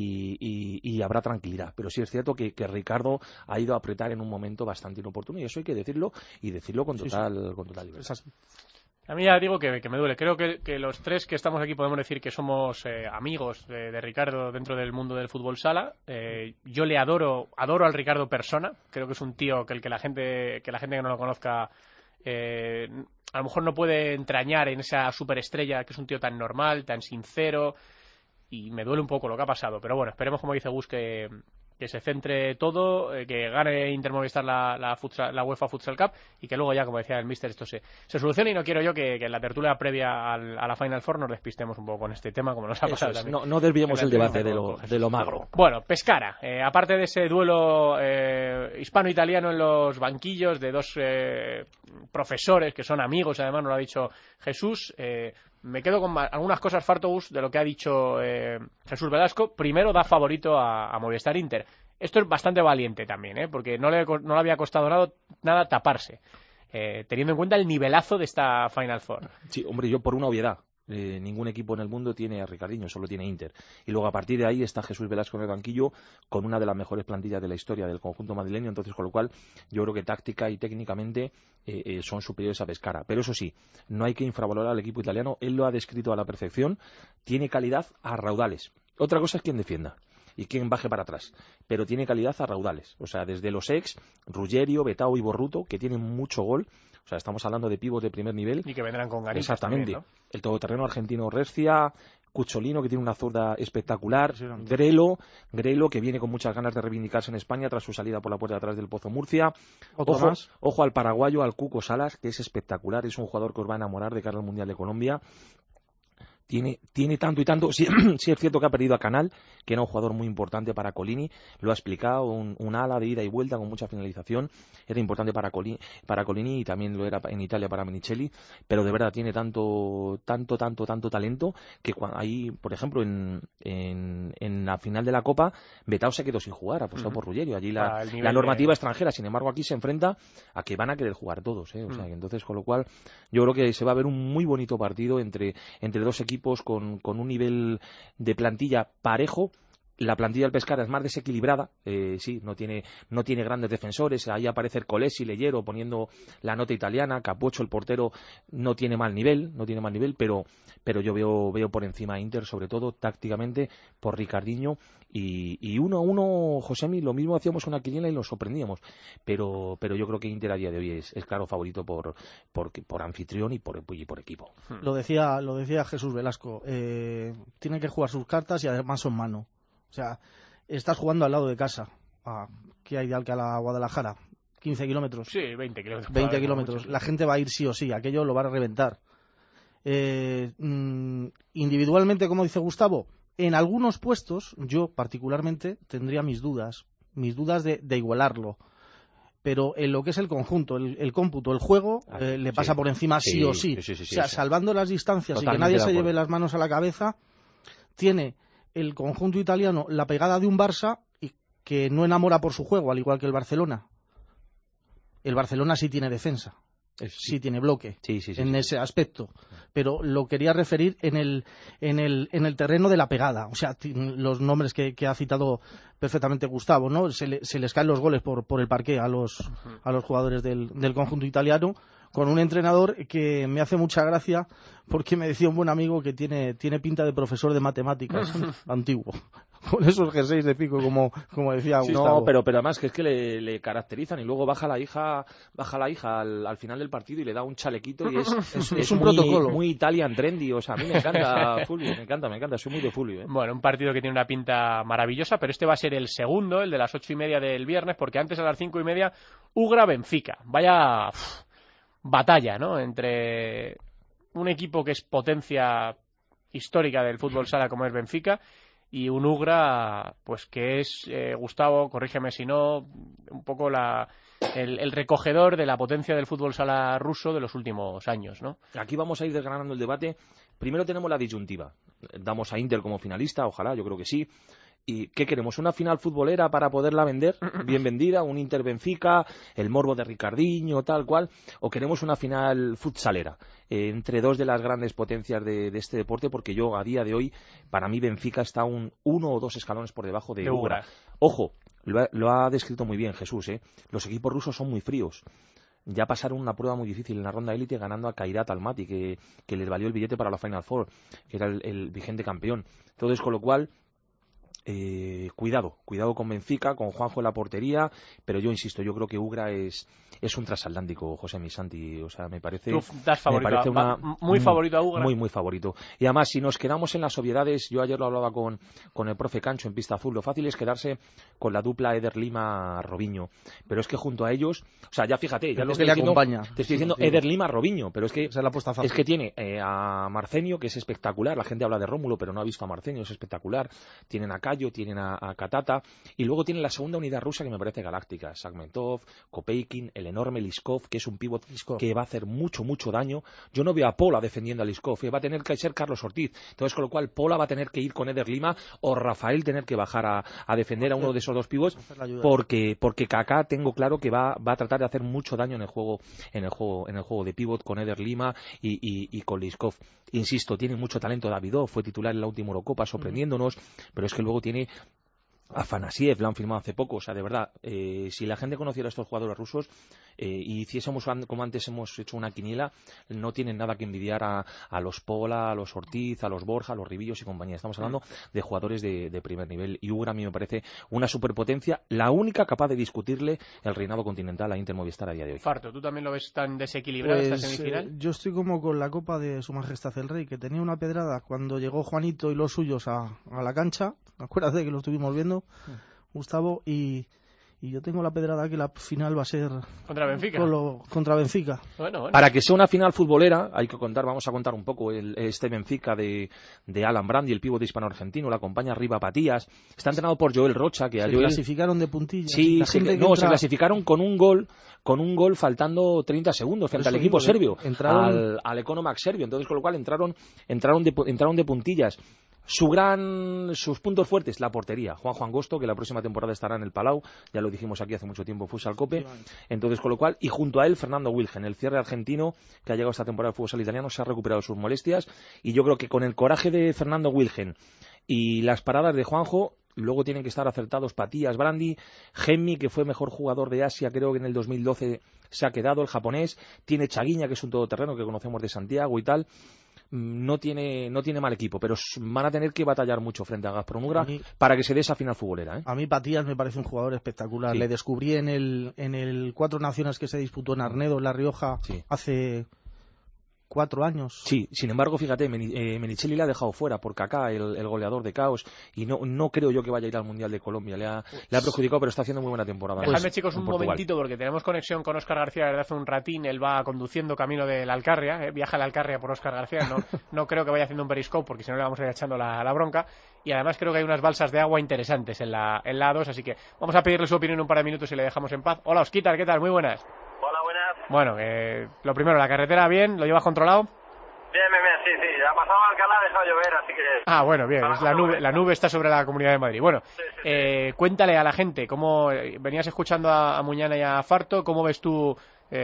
y habrá tranquilidad. Pero sí es cierto que Ricardo ha ido a apretar en un momento bastante inoportuno y eso hay que decirlo y decirlo con total libertad. A mí ya digo que me duele. Creo que los tres que estamos aquí podemos decir que somos amigos de Ricardo dentro del mundo del fútbol sala. Yo le adoro al Ricardo persona. Creo que es un tío que la gente que no lo conozca a lo mejor no puede entrañar en esa superestrella, que es un tío tan normal, tan sincero, y me duele un poco lo que ha pasado. Pero bueno, esperemos, como dice Gus, que se centre todo, que gane Inter Movistar la UEFA Futsal Cup y que luego ya, como decía el míster, esto se solucione. Y no quiero yo que en la tertulia previa a la Final Four nos despistemos un poco con este tema, como nos ha pasado también. No desviemos el debate de lo magro. Bueno, Pescara, aparte de ese duelo hispano-italiano en los banquillos de dos profesores que son amigos, además nos lo ha dicho Jesús, me quedo con algunas cosas, Fartous, de lo que ha dicho Jesús Velasco. Primero, da favorito a Movistar Inter. Esto es bastante valiente también, porque no le había costado nada taparse, teniendo en cuenta el nivelazo de esta Final Four. Sí, hombre, yo por una obviedad. Ningún equipo en el mundo tiene a Ricardinho, solo tiene Inter. Y luego a partir de ahí está Jesús Velasco en el banquillo con una de las mejores plantillas de la historia del conjunto madrileño, entonces con lo cual yo creo que táctica y técnicamente son superiores a Pescara. Pero eso sí, no hay que infravalorar al equipo italiano, él lo ha descrito a la perfección, tiene calidad a raudales. Otra cosa es quien defienda y quien baje para atrás, pero tiene calidad a raudales, o sea, desde los ex, Ruggerio, Betao y Borruto, que tienen mucho gol. O sea, estamos hablando de pívot de primer nivel. Y que vendrán con ganitas. Exactamente. También, ¿no? El todoterreno argentino Rescia, Cucciolino, que tiene una zurda espectacular, Grelo, que viene con muchas ganas de reivindicarse en España tras su salida por la puerta de atrás del Pozo Murcia. Ojo al paraguayo, al Cuco Salas, que es espectacular, es un jugador que os va a enamorar de cara al Mundial de Colombia. Tiene tanto y tanto. Sí, es cierto que ha perdido a Canal, que era un jugador muy importante para Colini, lo ha explicado, un ala de ida y vuelta con mucha finalización, era importante para Colini y también lo era en Italia para Menicelli, pero de verdad tiene tanto talento que ahí, por ejemplo, en la final de la Copa, Betao se quedó sin jugar, apostado por Ruggerio. Allí la normativa extranjera, sin embargo, aquí se enfrenta a que van a querer jugar todos, O sea, que entonces, con lo cual, yo creo que se va a ver un muy bonito partido entre dos equipos con un nivel de plantilla parejo. La plantilla del Pescara es más desequilibrada, sí, no tiene grandes defensores, ahí aparece Colesi, Leyero poniendo la nota italiana, Capucho, el portero, no tiene mal nivel, pero yo veo por encima a Inter, sobre todo tácticamente, por Ricardinho, y 1-1, Josemi, lo mismo hacíamos una quiniela y nos sorprendíamos, pero yo creo que Inter a día de hoy es claro favorito por anfitrión y por equipo. Lo decía Jesús Velasco, tienen que jugar sus cartas y además son mano. O sea, estás jugando al lado de casa. ¿Qué hay de Alcalá a Guadalajara? 15 kilómetros. Sí, 20 kilómetros. 20 kilómetros. La gente va a ir sí o sí. Aquello lo van a reventar. Individualmente, como dice Gustavo, en algunos puestos, yo particularmente tendría mis dudas de igualarlo. Pero en lo que es el conjunto, el cómputo, el juego, le pasa por encima sí o sí. O sea, salvando las distancias y que nadie se lleve las manos a la cabeza, tiene el conjunto italiano la pegada de un Barça y que no enamora por su juego, al igual que el Barcelona. El Barcelona sí tiene defensa, sí tiene bloque en ese aspecto, pero lo quería referir en el terreno de la pegada. O sea, los nombres que ha citado perfectamente Gustavo, ¿no? Se les caen los goles por el parqué a los jugadores del conjunto italiano, con un entrenador que me hace mucha gracia porque me decía un buen amigo que tiene pinta de profesor de matemáticas antiguo. esos jerseys de pico, como decía Gustavo. No, pero además que es que le caracterizan, y luego baja la hija al final del partido y le da un chalequito y es un muy, protocolo. Muy Italian trendy, o sea, a mí me encanta Fulvio, me encanta, soy muy de Fulvio. Bueno, un partido que tiene una pinta maravillosa, pero este va a ser el segundo, el de las 8:30 del viernes, porque antes a las 5:30 Ugra-Benfica. Vaya batalla, ¿no? Entre un equipo que es potencia histórica del fútbol sala como es Benfica y un Ugra, pues que es, Gustavo, corrígeme si no, un poco el recogedor de la potencia del fútbol sala ruso de los últimos años, ¿no? Aquí vamos a ir desgranando el debate. Primero tenemos la disyuntiva. Damos a Inter como finalista, ojalá, yo creo que sí. ¿Y qué queremos? ¿Una final futbolera para poderla vender? Bien vendida, un Inter-Benfica, el morbo de Ricardinho, tal cual. ¿O queremos una final futsalera? Entre dos de las grandes potencias de este deporte, porque yo a día de hoy, para mí Benfica está uno o dos escalones por debajo de Ugra. Ojo, lo ha descrito muy bien Jesús, ¿eh? Los equipos rusos son muy fríos. Ya pasaron una prueba muy difícil en la ronda élite ganando a Kairat Almaty, que les valió el billete para la Final Four, que era el vigente campeón. Entonces, con lo cual, cuidado con Benfica, con Juanjo en la portería, pero yo insisto, yo creo que Ugra es un transatlántico, José Misanti, o sea, me parece muy favorito a Ugra. Muy favorito. Y además, si nos quedamos en las obviedades, yo ayer lo hablaba con el profe Cancho en Pista Azul, lo fácil es quedarse con la dupla Eder Lima-Robinho, pero es que junto a ellos, o sea, ya fíjate, ya lo que le acompaña. Te estoy diciendo Eder Lima-Robinho, pero es que es que tiene a Marcenio, que es espectacular, la gente habla de Rómulo, pero no ha visto a Marcenio, es espectacular, tienen a Cayo, tienen a Katata, y luego tienen la segunda unidad rusa que me parece galáctica, Sagmentov, Kopeikin, el enorme Liskov, que es un pívot que va a hacer mucho daño. Yo no veo a Pola defendiendo a Liskov, va a tener que ser Carlos Ortiz, entonces con lo cual Pola va a tener que ir con Eder Lima o Rafael tener que bajar a defender a uno de esos dos pivots, porque Kaká tengo claro que va a tratar de hacer mucho daño en el juego de pívot con Eder Lima y con Liskov. Insisto, tiene mucho talento Davidov, fue titular en la última Eurocopa sorprendiéndonos, pero es que luego tiene Afanasiev, lo han firmado hace poco, o sea, de verdad, si la gente conociera a estos jugadores rusos y hiciésemos como antes hemos hecho una quiniela, no tienen nada que envidiar a los Pola, a los Ortiz, a los Borja, a los Ribillos y compañía. Estamos hablando de jugadores de primer nivel, y Ugra a mí me parece una superpotencia, la única capaz de discutirle el reinado continental a Inter Movistar a día de hoy. Farto, ¿tú también lo ves tan desequilibrado esta semifinal? Yo estoy como con la Copa de Su Majestad el Rey, que tenía una pedrada cuando llegó Juanito y los suyos a la cancha, acuérdate que lo estuvimos viendo, Gustavo, y yo tengo la pedrada que la final va a ser contra Benfica. Contra Benfica. Bueno. Para que sea una final futbolera, vamos a contar un poco este Benfica de Alan Brandi, el pívot hispano-argentino, la acompaña Riva Patías, está entrenado por Joel Rocha, que se clasificaron de puntillas. Sí, se clasificaron con un gol faltando 30 segundos frente al equipo serbio, al Economax serbio, entonces con lo cual entraron de puntillas. Sus puntos fuertes, la portería. Juanjo Angosto, que la próxima temporada estará en el Palau, ya lo dijimos aquí hace mucho tiempo, Futsal Cope. Entonces, con lo cual, y junto a él, Fernando Wilgen, el cierre argentino que ha llegado esta temporada al futsal italiano, se ha recuperado sus molestias. Y yo creo que con el coraje de Fernando Wilgen y las paradas de Juanjo, luego tienen que estar acertados Patías, Brandi, Gemmi, que fue mejor jugador de Asia, creo que en el 2012 se ha quedado, el japonés. Tiene Chaguiña, que es un todoterreno que conocemos de Santiago y tal. No tiene mal equipo, pero van a tener que batallar mucho frente a Gazprom Ugra para que se dé esa final futbolera, ¿eh? A mí Patías me parece un jugador espectacular. Le descubrí en el Cuatro Naciones que se disputó en Arnedo, en La Rioja, hace 4 años. Sí, sin embargo, fíjate, Menichelli le ha dejado fuera por Kaká, el goleador de Caos, y no creo yo que vaya a ir al Mundial de Colombia. Le ha perjudicado, pero está haciendo muy buena temporada. Dejadme, chicos, un momentito, porque tenemos conexión con Óscar García desde hace un ratín. Él va conduciendo camino de la Alcarria, viaja a la Alcarria por Óscar García. No creo que vaya haciendo un periscope, porque si no le vamos a ir echando la bronca. Y además creo que hay unas balsas de agua interesantes en la A2, así que vamos a pedirle su opinión en un par de minutos y le dejamos en paz. Hola, Osquitar, ¿qué tal? Muy buenas. Hola, buenas. Bueno, lo primero, ¿la carretera bien? ¿Lo llevas controlado? Bien, sí. Ha pasado Alcalá, ha dejado llover, así que... Bueno, bien, la nube está sobre la Comunidad de Madrid. Bueno, sí. Cuéntale a la gente, cómo venías escuchando a Muñana y a Farto, ¿cómo ves tú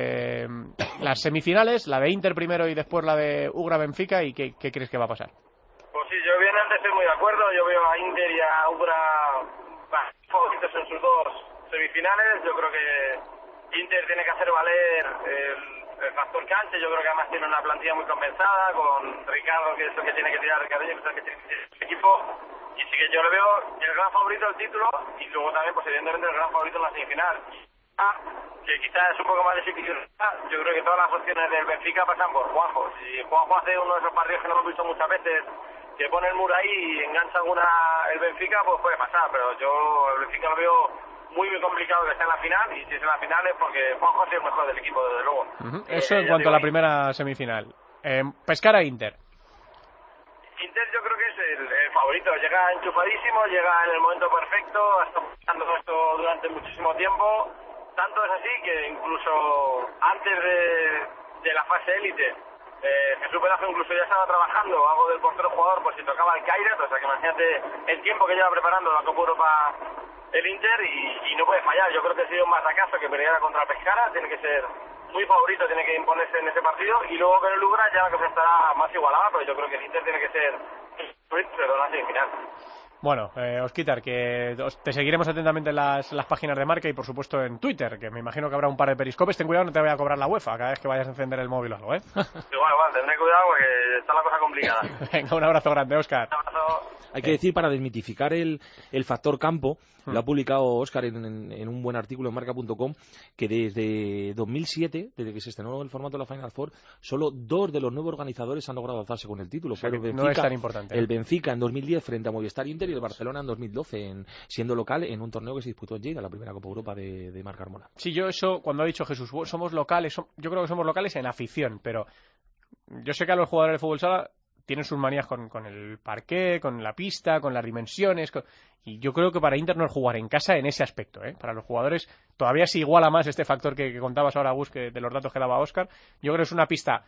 las semifinales, la de Inter primero y después la de Ugra-Benfica, y qué crees que va a pasar? Pues sí, yo estoy muy de acuerdo, yo veo a Inter y a Ugra favoritos en sus dos semifinales. Yo creo que Inter tiene que hacer valer el factor cancha. Yo creo que además tiene una plantilla muy compensada con Ricardo, que es el que tiene que tirar, Ricardo, que es el que tiene que tirar el equipo, y sí que yo le veo el gran favorito al título y luego también, pues evidentemente, el gran favorito en la semifinal. Que quizás es un poco más desequilibrada. Yo creo que todas las opciones del Benfica pasan por Juanjo. Si Juanjo hace uno de esos partidos que no hemos visto muchas veces, que pone el muro ahí y engancha el Benfica, pues puede pasar. Pero yo el Benfica lo veo muy complicado que esté en la final, y si es en la final es porque Juanjo es el mejor del equipo, desde luego. Eso en cuanto a la primera semifinal. Pescara Inter. Inter yo creo que es el favorito, llega enchufadísimo, llega en el momento perfecto, ha estado buscando esto durante muchísimo tiempo, tanto es así que incluso antes de la fase élite, Jesús Pelazo incluso ya estaba trabajando algo del portero jugador por si tocaba el Kairat, o sea que imagínate el tiempo que lleva preparando la Copa Europa el Inter y no puede fallar. Yo creo que ha sido un batacazo que perdiera contra Pescara, tiene que ser muy favorito, tiene que imponerse en ese partido, y luego con el Lugra ya la cosa estará más igualada, pero yo creo que el Inter tiene que ser pero la semifinal. Bueno, Osquitar, que te seguiremos atentamente en las páginas de Marca y por supuesto en Twitter, que me imagino que habrá un par de periscopes. Ten cuidado, no te vaya a cobrar la UEFA cada vez que vayas a encender el móvil o algo, ¿eh? Igual, tendré cuidado porque está la cosa complicada. Venga, un abrazo grande, Óscar. Un abrazo. Hay que decir, para desmitificar el factor campo, lo ha publicado Óscar en un buen artículo en marca.com, que desde 2007, desde que se estrenó el formato de la Final Four, solo 2 de los 9 organizadores han logrado alzarse con el título. O sea, el Benfica, no es tan importante. El Benfica en 2010 frente a Movistar Inter y el Barcelona en 2012, siendo local en un torneo que se disputó en Lleida, la primera Copa Europa de Marc Carmona. Sí, yo eso, cuando ha dicho Jesús, somos locales, yo creo que somos locales en afición, pero yo sé que a los jugadores de fútbol sala tienen sus manías con el parqué, con la pista, con las dimensiones, y yo creo que para Inter no es jugar en casa en ese aspecto, ¿eh? Para los jugadores todavía se iguala más este factor que contabas ahora, Gus, que de los datos que daba Óscar. Yo creo que es una pista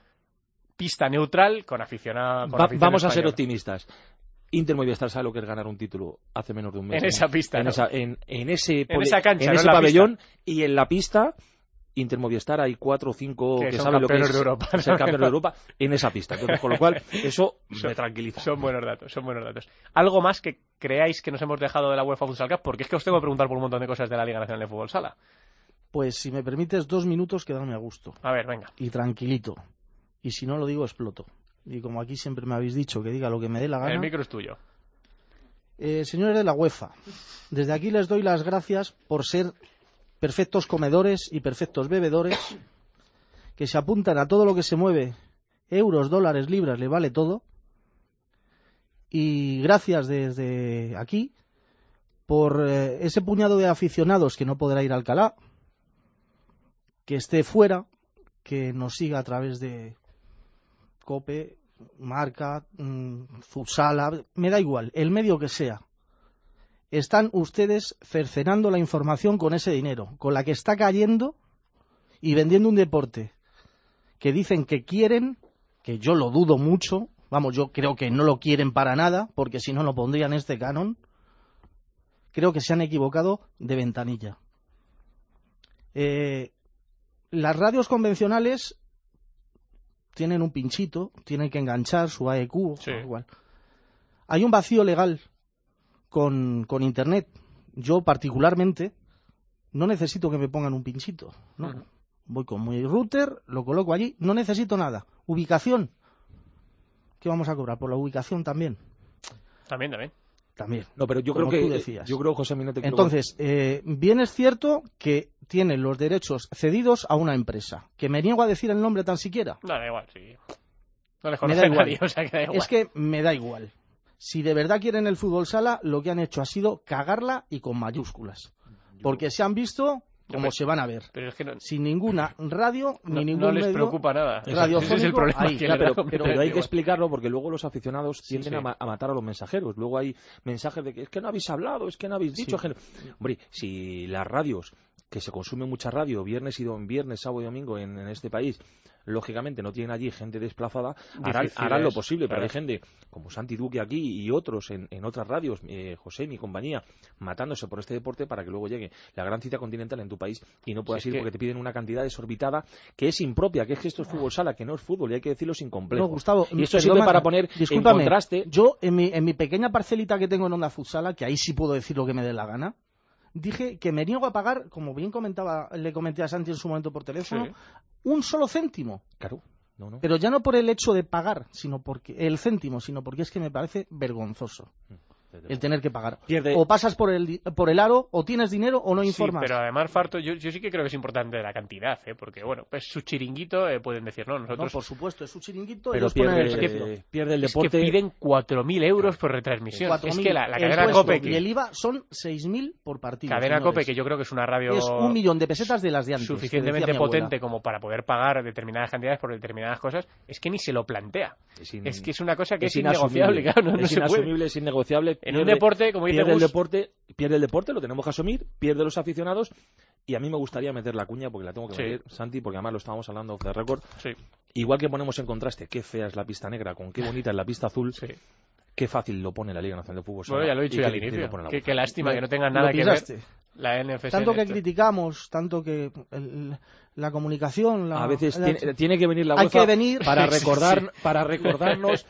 neutral con aficionada. Vamos a ser optimistas. Inter Movistar sabe lo que es ganar un título hace menos de un mes. En esa pista, en, ¿no? en ese cancha, en ese pabellón, y en la pista Inter Movistar hay 4 o 5 que saben lo que es ser campeón de Europa en esa pista. Entonces, con lo cual, eso me tranquiliza. Son buenos datos. ¿Algo más que creáis que nos hemos dejado de la UEFA Futsal Cup? Porque es que os tengo que preguntar por un montón de cosas de la Liga Nacional de Fútbol Sala. Pues si me permites 2 minutos, quedarme a gusto. A ver, venga. Y tranquilito. Y si no lo digo, exploto. Y como aquí siempre me habéis dicho que diga lo que me dé la gana. El micro es tuyo. Señores de la UEFA, desde aquí les doy las gracias por ser perfectos comedores y perfectos bebedores, que se apuntan a todo lo que se mueve, euros, dólares, libras, le vale todo. Y gracias desde aquí por ese puñado de aficionados que no podrá ir a Alcalá, que esté fuera, que nos siga a través de COPE, Marca, Futsala, me da igual, el medio que sea. Están ustedes cercenando la información con ese dinero, con la que está cayendo y vendiendo un deporte que dicen que quieren, que yo lo dudo mucho, vamos, yo creo que no lo quieren para nada, porque si no, no pondrían este canon. Creo que se han equivocado de ventanilla. Las radios convencionales tienen un pinchito, tienen que enganchar su AEQ, sí. Igual. Hay un vacío legal con Internet. Yo particularmente no necesito que me pongan un pinchito, ¿no? Voy con mi router, lo coloco allí, no necesito nada. Ubicación, ¿qué vamos a cobrar? ¿Por la ubicación también? También. No, pero yo creo que José Minete. Entonces, bien es cierto que tienen los derechos cedidos a una empresa, que me niego a decir el nombre tan siquiera. No, da igual, sí. No les conoce nadie, o sea que da igual. Es que me da igual. Si de verdad quieren el fútbol sala, lo que han hecho ha sido cagarla y con mayúsculas. Porque se han visto como se van a ver. Pero es que sin ninguna radio ni ningún no les medio preocupa nada. Radiofónico, ese es el problema. Ahí. Pero hay que explicarlo, porque luego los aficionados tienden a matar a los mensajeros. Luego hay mensajes de que es que no habéis hablado, es que no habéis dicho. Sí. Hombre, si las radios, que se consume mucha radio viernes, sábado y domingo en este país, lógicamente no tienen allí gente desplazada, harán lo posible, pero hay gente como Santi Duque aquí y otros en otras radios, José y compañía, matándose por este deporte para que luego llegue la gran cita continental en tu país y no puedas ir porque te piden una cantidad desorbitada que es impropia, que es que esto es fútbol sala, que no es fútbol, y hay que decirlo sin complejo. No, Gustavo, y esto sirve para poner en contraste. Yo en mi pequeña parcelita que tengo en Onda Futsala, que ahí sí puedo decir lo que me dé la gana, dije que me niego a pagar, como bien le comenté a Santi en su momento por teléfono, un solo céntimo. Claro. No. Pero ya no por el hecho de pagar, sino porque el céntimo, sino porque es que me parece vergonzoso. el tener que pagar. Pierde... O pasas por el aro, o tienes dinero, o no informas. Sí, pero además, Farto, yo sí que creo que es importante la cantidad, porque, bueno, pues su chiringuito pueden decir, no, nosotros... No, por supuesto, es su chiringuito, pero ellos ponen el precio. Pierde el deporte... Es que piden 4.000 euros por retransmisión. 4.000. Es que la cadena COPE... Y el IVA son 6.000 por partido. Cadena COPE, que yo creo que es una radio... Es 1 millón de pesetas de las de antes. Suficientemente potente como para poder pagar determinadas cantidades por determinadas cosas, es que ni se lo plantea. Es que es una cosa que es innegociable, claro, no se puede. Es innegociable. En un deporte, como dice Gus, pierde el deporte, lo tenemos que asumir, pierde los aficionados, y a mí me gustaría meter la cuña, porque la tengo que meter, Santi, porque además lo estábamos hablando off the record. Sí. Igual que ponemos en contraste qué fea es la pista negra con qué bonita es la pista azul, qué fácil lo pone la Liga Nacional de Fútbol. Bueno, ya lo he dicho ya al inicio. Qué lástima que no tengan nada que ver la NFS. Tanto que criticamos, tanto que la comunicación... A veces tiene que venir la UEFA para recordarnos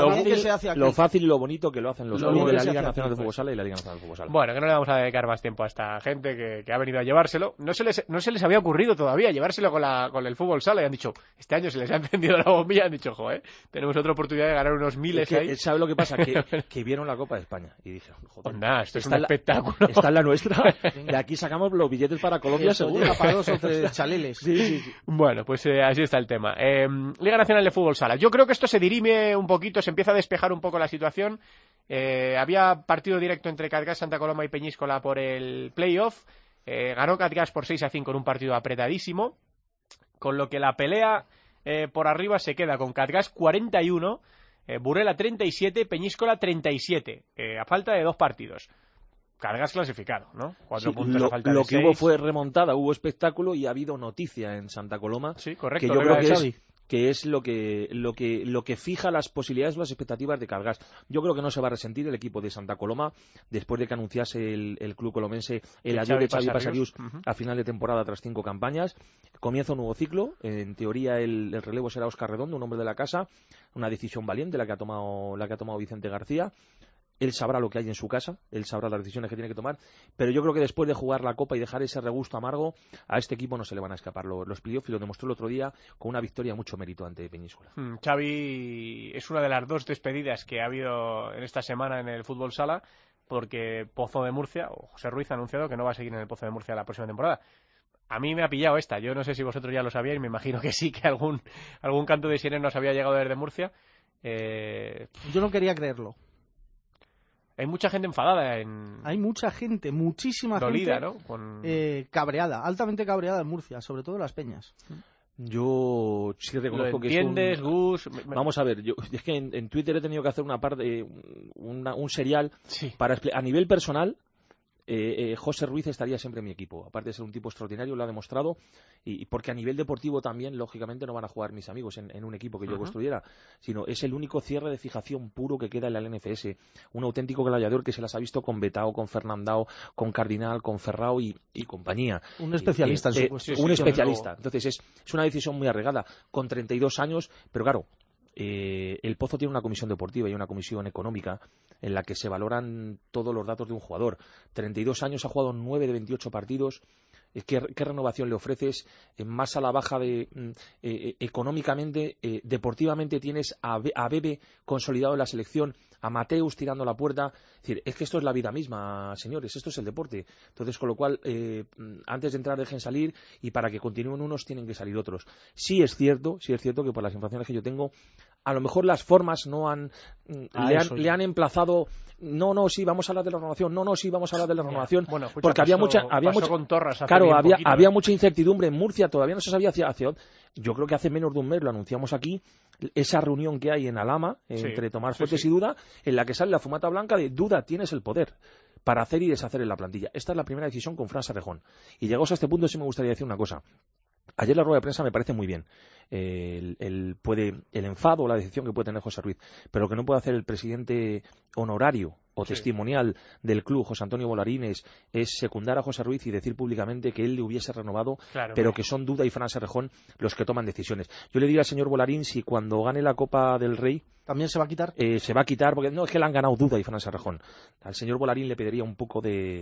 lo fácil y lo bonito que lo hacen los clubes de la Liga Nacional de Fútbol Sala y la Liga Nacional de Fútbol Sala. Bueno, que no le vamos a dedicar más tiempo a esta gente que ha venido a llevárselo. No se les había ocurrido todavía llevárselo con el Fútbol Sala, y han dicho, este año se les ha encendido la bombilla, han dicho, tenemos otra oportunidad de ganar unos miles ahí. ¿Sabe lo que pasa? Que vieron la Copa de España y dijeron, joder, nada, esto es un espectáculo. Esta es la nuestra. De aquí sacamos los billetes para Colombia, seguro. Para 2 o 3 chaleles. Sí. Bueno, pues así está el tema. Liga Nacional de Fútbol Sala. Yo creo que esto se dirime un poquito, se empieza a despejar un poco la situación. Había partido directo entre Catgas, Santa Coloma y Peñíscola por el playoff. Ganó Catgas por 6-5 en un partido apretadísimo, con lo que la pelea por arriba se queda con Catgas 41, Burela 37, Peñíscola 37, a falta de 2 partidos. Cargas clasificado, ¿no? 4 puntos a falta de 6. Lo que hubo fue remontada, hubo espectáculo y ha habido noticia en Santa Coloma. Sí, correcto. Que yo creo que es lo que fija las posibilidades o las expectativas de Cargas. Yo creo que no se va a resentir el equipo de Santa Coloma después de que anunciase el club colomense el adiós de Xavi Pasarius a final de temporada tras 5 campañas. Comienza un nuevo ciclo. En teoría el relevo será Óscar Redondo, un hombre de la casa. Una decisión valiente la que ha tomado Vicente García. Él sabrá lo que hay en su casa, él sabrá las decisiones que tiene que tomar, pero yo creo que después de jugar la Copa y dejar ese regusto amargo, a este equipo no se le van a escapar los playoffs, y lo demostró el otro día con una victoria mucho mérito ante Peñíscola. Xavi es una de las 2 despedidas que ha habido en esta semana en el Fútbol Sala, porque Pozo de Murcia, o José Ruiz, ha anunciado que no va a seguir en el Pozo de Murcia la próxima temporada. A mí me ha pillado esta, yo no sé si vosotros ya lo sabíais, me imagino que sí, que algún canto de sirena nos había llegado desde Murcia. Yo no quería creerlo. Hay mucha gente enfadada Hay mucha gente, muchísima dolida, gente, ¿no? cabreada, altamente cabreada en Murcia, sobre todo en las peñas. Yo sí reconozco que es Gus. Vamos a ver, es que en Twitter he tenido que hacer un serial para a nivel personal. José Ruiz estaría siempre en mi equipo, aparte de ser un tipo extraordinario, lo ha demostrado, y porque a nivel deportivo también, lógicamente, no van a jugar mis amigos en un equipo que yo construyera, sino es el único cierre de fijación puro que queda en la LNFS, un auténtico gladiador que se las ha visto con Betao, con Fernandao, con Cardinal, con Ferrao y compañía. Un especialista en su cuestión. Un especialista, entonces es una decisión muy arriesgada, con 32 años, pero claro, el Pozo tiene una comisión deportiva y una comisión económica en la que se valoran todos los datos de un jugador. 32 años, ha jugado 9 de 28 partidos. ¿Qué renovación le ofreces? Más a la baja económicamente, deportivamente tienes a Bebe consolidado en la selección, a Mateus tirando la puerta. Es que esto es la vida misma, señores, esto es el deporte. Entonces, con lo cual, antes de entrar dejen salir, y para que continúen unos tienen que salir otros. Sí es cierto que por las informaciones que yo tengo, a lo mejor las formas no le han emplazado. Sí, vamos a hablar de la renovación. Sí, vamos a hablar de la renovación. Bueno, escucha, porque había mucha con Torras, claro, había mucha incertidumbre en Murcia, todavía no se sabía hacia dónde. Yo creo que hace menos de un mes lo anunciamos aquí, esa reunión que hay en Alhama entre Tomás Fuentes y Duda, en la que sale la fumata blanca de Duda, tienes el poder para hacer y deshacer en la plantilla. Esta es la primera decisión con Fran Sarrejón. Y llegados a este punto sí me gustaría decir una cosa. Ayer la rueda de prensa me parece muy bien. El enfado o la decisión que puede tener José Ruiz, pero lo que no puede hacer el presidente honorario o testimonial del club, José Antonio Volarines, es secundar a José Ruiz y decir públicamente que él le hubiese renovado, pero que son Duda y Fran Sarrejón los que toman decisiones. Yo le diría al señor Volarín, si cuando gane la Copa del Rey ¿También se va a quitar? Se va a quitar, porque no es que le han ganado Duda y Fran Serrejón. Al señor Bollarín le pediría un poco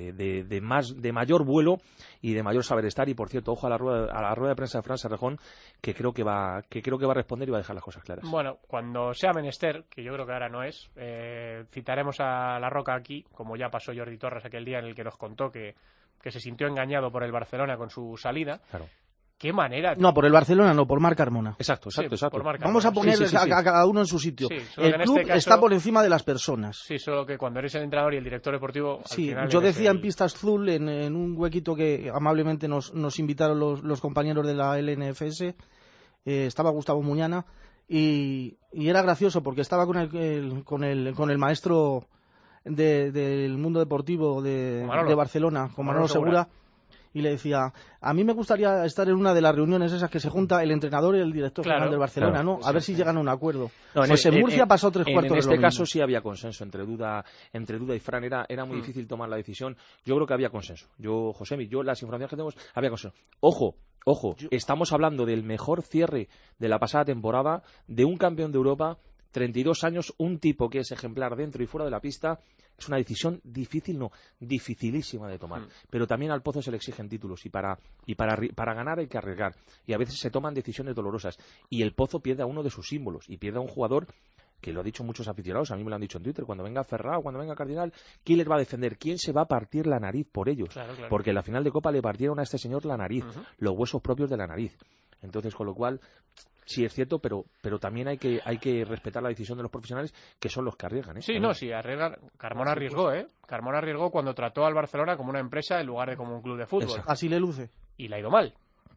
de mayor vuelo y de mayor saber estar. Y por cierto, ojo a la rueda de prensa de Fran Serrejón, que creo que va a responder y va a dejar las cosas claras. Bueno, cuando sea menester, que yo creo que ahora no es, citaremos a La Roca aquí, como ya pasó Jordi Torres aquel día en el que nos contó que se sintió engañado por el Barcelona con su salida. Claro. ¿Qué manera? No, por el Barcelona, no, por Marc Carmona. Exacto. Vamos a poner a cada uno en su sitio. El club está por encima de las personas. Sí, solo que cuando eres el entrenador y el director deportivo... Sí, yo decía en Pista Azul, en un huequito que amablemente nos invitaron los compañeros de la LNFS, estaba Gustavo Muñana, y era gracioso porque estaba con el maestro del mundo deportivo de Barcelona, con Manolo Segura, y le decía, a mí me gustaría estar en una de las reuniones esas que se junta el entrenador y el director general del Barcelona, ¿no? A ver si llegan a un acuerdo. No, pues en Murcia pasó 3/4 de lo mismo. En este caso sí había consenso entre Duda y Fran, era muy difícil tomar la decisión. Yo creo que había consenso. Josemi, las informaciones que tenemos, había consenso. Ojo, estamos hablando del mejor cierre de la pasada temporada, de un campeón de Europa, 32 años, un tipo que es ejemplar dentro y fuera de la pista. Es una decisión dificilísima de tomar. Pero también al Pozo se le exigen títulos y para ganar hay que arriesgar. Y a veces se toman decisiones dolorosas. Y el Pozo pierde a uno de sus símbolos y pierde a un jugador que lo ha dicho muchos aficionados, a mí me lo han dicho en Twitter, cuando venga Ferrao, cuando venga Cardinal, ¿quién les va a defender? ¿Quién se va a partir la nariz por ellos? Claro. Porque en la final de Copa le partieron a este señor la nariz, los huesos propios de la nariz. Entonces, con lo cual, sí es cierto, pero también hay que respetar la decisión de los profesionales, que son los que arriesgan. Sí, arriesgan. Carmona arriesgó, Carmona arriesgó cuando trató al Barcelona como una empresa en lugar de como un club de fútbol. Exacto. Así le luce. Y le ha ido mal.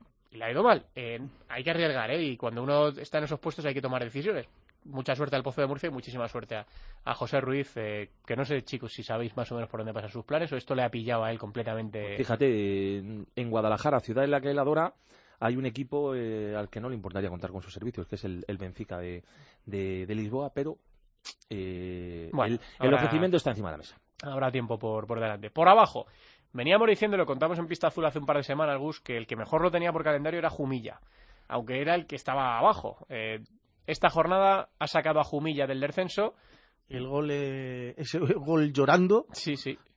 Hay que arriesgar, y cuando uno está en esos puestos hay que tomar decisiones. Mucha suerte al Pozo de Murcia y muchísima suerte a José Ruiz, que no sé, chicos, si sabéis más o menos por dónde pasan sus planes o esto le ha pillado a él completamente. Fíjate, en Guadalajara, ciudad en la que él adora, hay un equipo al que no le importaría contar con sus servicios, que es el Benfica de Lisboa, pero el ofrecimiento está encima de la mesa. Habrá tiempo por delante. Por abajo, veníamos diciendo, lo contamos en Pista Azul hace un par de semanas, Gus, que el que mejor lo tenía por calendario era Jumilla, aunque era el que estaba abajo. Esta jornada ha sacado a Jumilla del descenso. El gol, ese gol llorando. Sí.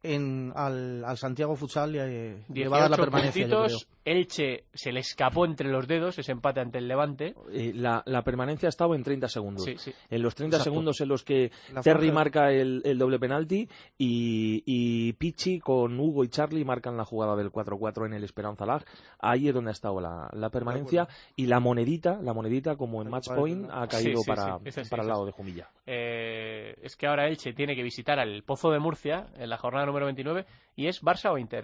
Al Santiago Futsal le va a dar la permanencia. Elche se le escapó entre los dedos ese empate ante el Levante. La permanencia ha estado en 30 segundos. Sí. En los 30 segundos en los que Terry marca el doble penalti y Pichi con Hugo y Charlie marcan la jugada del 4-4 en el Esperanza Lag. Ahí es donde ha estado la permanencia, y la monedita como en Match Point ha caído para el lado de Jumilla. Es que ahora Elche tiene que visitar al Pozo de Murcia en la jornada número 29, y es Barça o Inter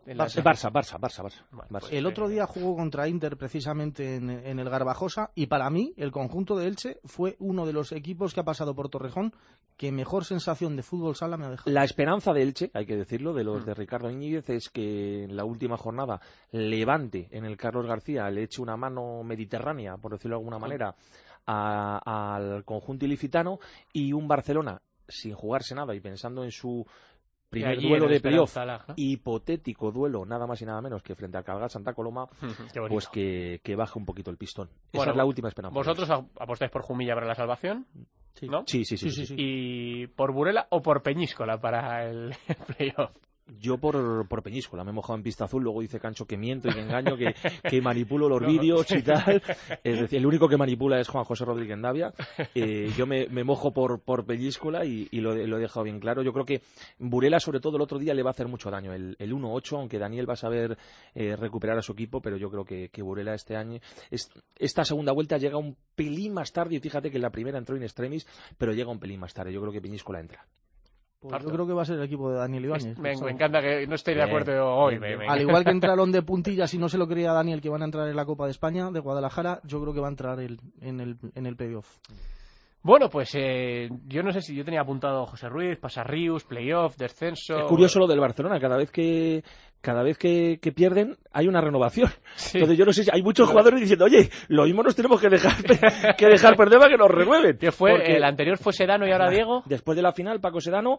Barça. El otro día jugó contra Inter precisamente en el Garbajosa, y para mí el conjunto de Elche fue uno de los equipos que ha pasado por Torrejón que mejor sensación de fútbol sala me ha dejado. La esperanza de Elche, hay que decirlo, de los de Ricardo Íñiguez, es que en la última jornada Levante en el Carlos García le eche una mano mediterránea, por decirlo de alguna manera, al conjunto ilicitano, y un Barcelona sin jugarse nada y pensando en su primer duelo de playoff, hipotético duelo, nada más y nada menos que frente al Calgat Santa Coloma, pues que baje un poquito el pistón. Esa es la última esperanza. ¿Vosotros apostáis por Jumilla para la salvación? Sí. ¿No? Sí. ¿Y por Burela o por Peñíscola para el playoff? Yo por Peñíscola, me he mojado en Pista Azul, luego dice Cancho que miento y que engaño, que manipulo los vídeos y tal. Es decir, el único que manipula es Juan José Rodríguez Navia. Yo me mojo por Peñíscola y lo he dejado bien claro. Yo creo que Burela, sobre todo el otro día, le va a hacer mucho daño. El 1-8, aunque Daniel va a saber recuperar a su equipo, pero yo creo que Burela este año, esta segunda vuelta llega un pelín más tarde, y fíjate que en la primera entró in extremis, pero llega un pelín más tarde. Yo creo que Peñíscola entra. Pues yo creo que va a ser el equipo de Daniel Ibáñez. Me encanta que no esté de acuerdo hoy. Al igual que entraron de puntillas y no se lo creía Daniel que van a entrar en la Copa de España de Guadalajara, yo creo que va a entrar en el playoff. Bueno, pues yo no sé si yo tenía apuntado José Ruiz, Pasarrius, playoff, descenso. Es curioso lo del Barcelona, cada vez que pierden hay una renovación. Sí. Entonces yo no sé si hay muchos jugadores diciendo, oye, lo mismo nos tenemos que dejar perder para que nos renueven. ¿Qué fue? Porque el anterior fue Sedano y ahora Diego. Después de la final, Paco Sedano,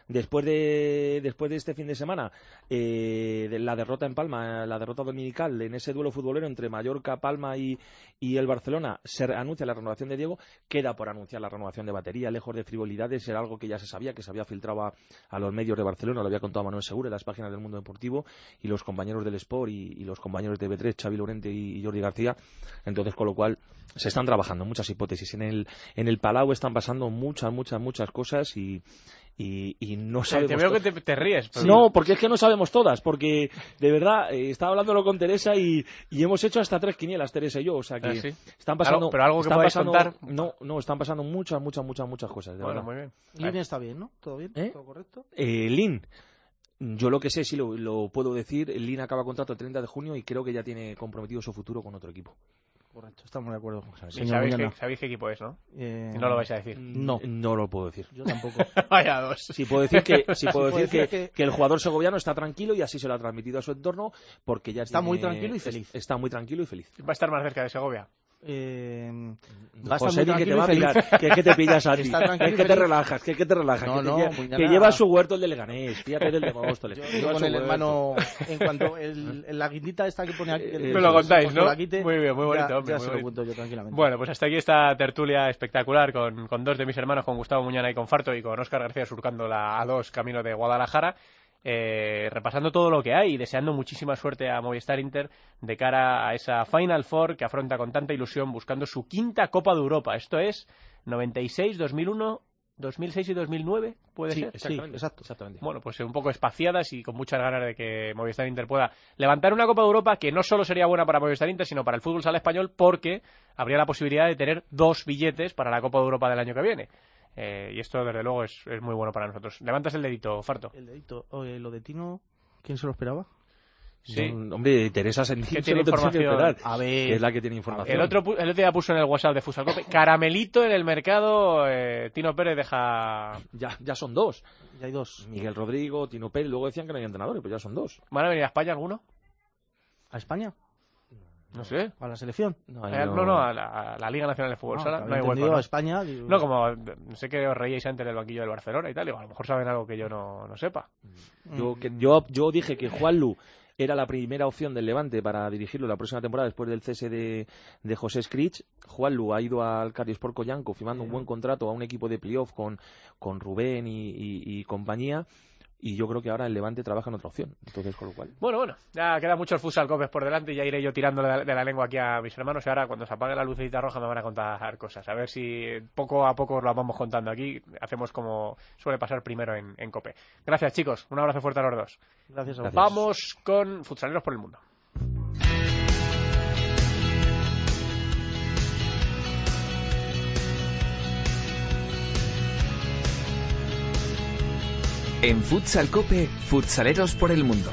después de este fin de semana, de la derrota en Palma, la derrota dominical en ese duelo futbolero entre Mallorca, Palma y el Barcelona, se anuncia la renovación de Diego. Queda por anunciar la renovación de Batería, lejos de frivolidades, era algo que ya se sabía, que se había filtrado a los medios de Barcelona, lo había contado Manuel Segura en las páginas del Mundo Deportivo, y los compañeros del Sport y los compañeros de B3, Xavi Lorente y Jordi García. Entonces, con lo cual, se están trabajando muchas hipótesis. En el Palau están pasando muchas cosas y no sabemos. Te veo que te ríes. Pero... No, porque es que no sabemos todas, porque de verdad estaba hablándolo con Teresa y hemos hecho hasta 3 quinielas, Teresa y yo, o sea que ¿sí? Están pasando. Pero algo que podáis contar. No, están pasando muchas cosas. De verdad. Muy bien. Lin está bien, ¿no? ¿Todo bien? ¿Todo correcto? Lin. Yo lo que sé, sí lo puedo decir, Lin acaba contrato el 30 de junio y creo que ya tiene comprometido su futuro con otro equipo. Correcto, estamos de acuerdo. ¿Sabéis qué equipo es, no? No lo vais a decir. No lo puedo decir. Yo tampoco. Vaya dos. Sí puedo decir que el jugador segoviano está tranquilo y así se lo ha transmitido a su entorno porque ya está muy tranquilo y feliz. Está muy tranquilo y feliz. Va a estar más cerca de Segovia. José, que te va a mirar, que te pillas a ti, que te relajas, que te relajas, que lleva su huerto el de Leganés, fíjate del de Móstoles. Yo con el hermano, en cuanto la guindita esta que pone aquí, me lo contáis, ¿no? Muy bien, muy bonito, hombre. Ya se lo cuento yo tranquilamente. Bueno, pues hasta aquí esta tertulia espectacular con dos de mis hermanos, con Gustavo Muñana y con Farto, y con Óscar García surcando la A2 camino de Guadalajara. Repasando todo lo que hay y deseando muchísima suerte a Movistar Inter de cara a esa Final Four que afronta con tanta ilusión buscando su 5ª Copa de Europa. Esto es 96, 2001, 2006 y 2009, ¿puede ser? Exactamente, exactamente. Bueno, pues un poco espaciadas y con muchas ganas de que Movistar Inter pueda levantar una Copa de Europa que no solo sería buena para Movistar Inter, sino para el fútbol sala español, porque habría la posibilidad de tener 2 billetes para la Copa de Europa del año que viene. Y esto, desde luego, es muy bueno para nosotros. Levantas el dedito, Farto. El dedito. Lo de Tino, ¿quién se lo esperaba? Sí. No, hombre, Teresa Sendín tiene información. A ver, que es la que tiene información. El otro día puso en el WhatsApp de Futsal Cope: caramelito en el mercado. Tino Pérez deja. Ya son 2. Ya hay 2. Miguel Rodrigo, Tino Pérez. Luego decían que no hay entrenadores, pero ya son 2. ¿Van a venir a España alguno? ¿A España? No sé. ¿A la selección? No, a la Liga Nacional de Fútbol Sala. No hay hueco, ¿no? A España. No, como no sé que os reíais antes del banquillo del Barcelona y tal. Digo, a lo mejor saben algo que yo no sepa. Yo dije que Juanlu era la primera opción del Levante para dirigirlo la próxima temporada después del cese de José Scrich. Juanlu ha ido al Cariosport Coyanco firmando un buen contrato a un equipo de playoff con Rubén y compañía. Y yo creo que ahora el Levante trabaja en otra opción. Entonces, con lo cual. Bueno, ya queda mucho el Futsal Copes por delante y ya iré yo tirando de la lengua aquí a mis hermanos. Y ahora, cuando se apague la lucecita roja, me van a contar cosas. A ver si poco a poco las vamos contando aquí. Hacemos como suele pasar primero en Cope. Gracias, chicos. Un abrazo fuerte a los dos. Gracias a vosotros. Vamos con Futsaleros por el Mundo. En Futsal Cope, Futsaleros por el Mundo.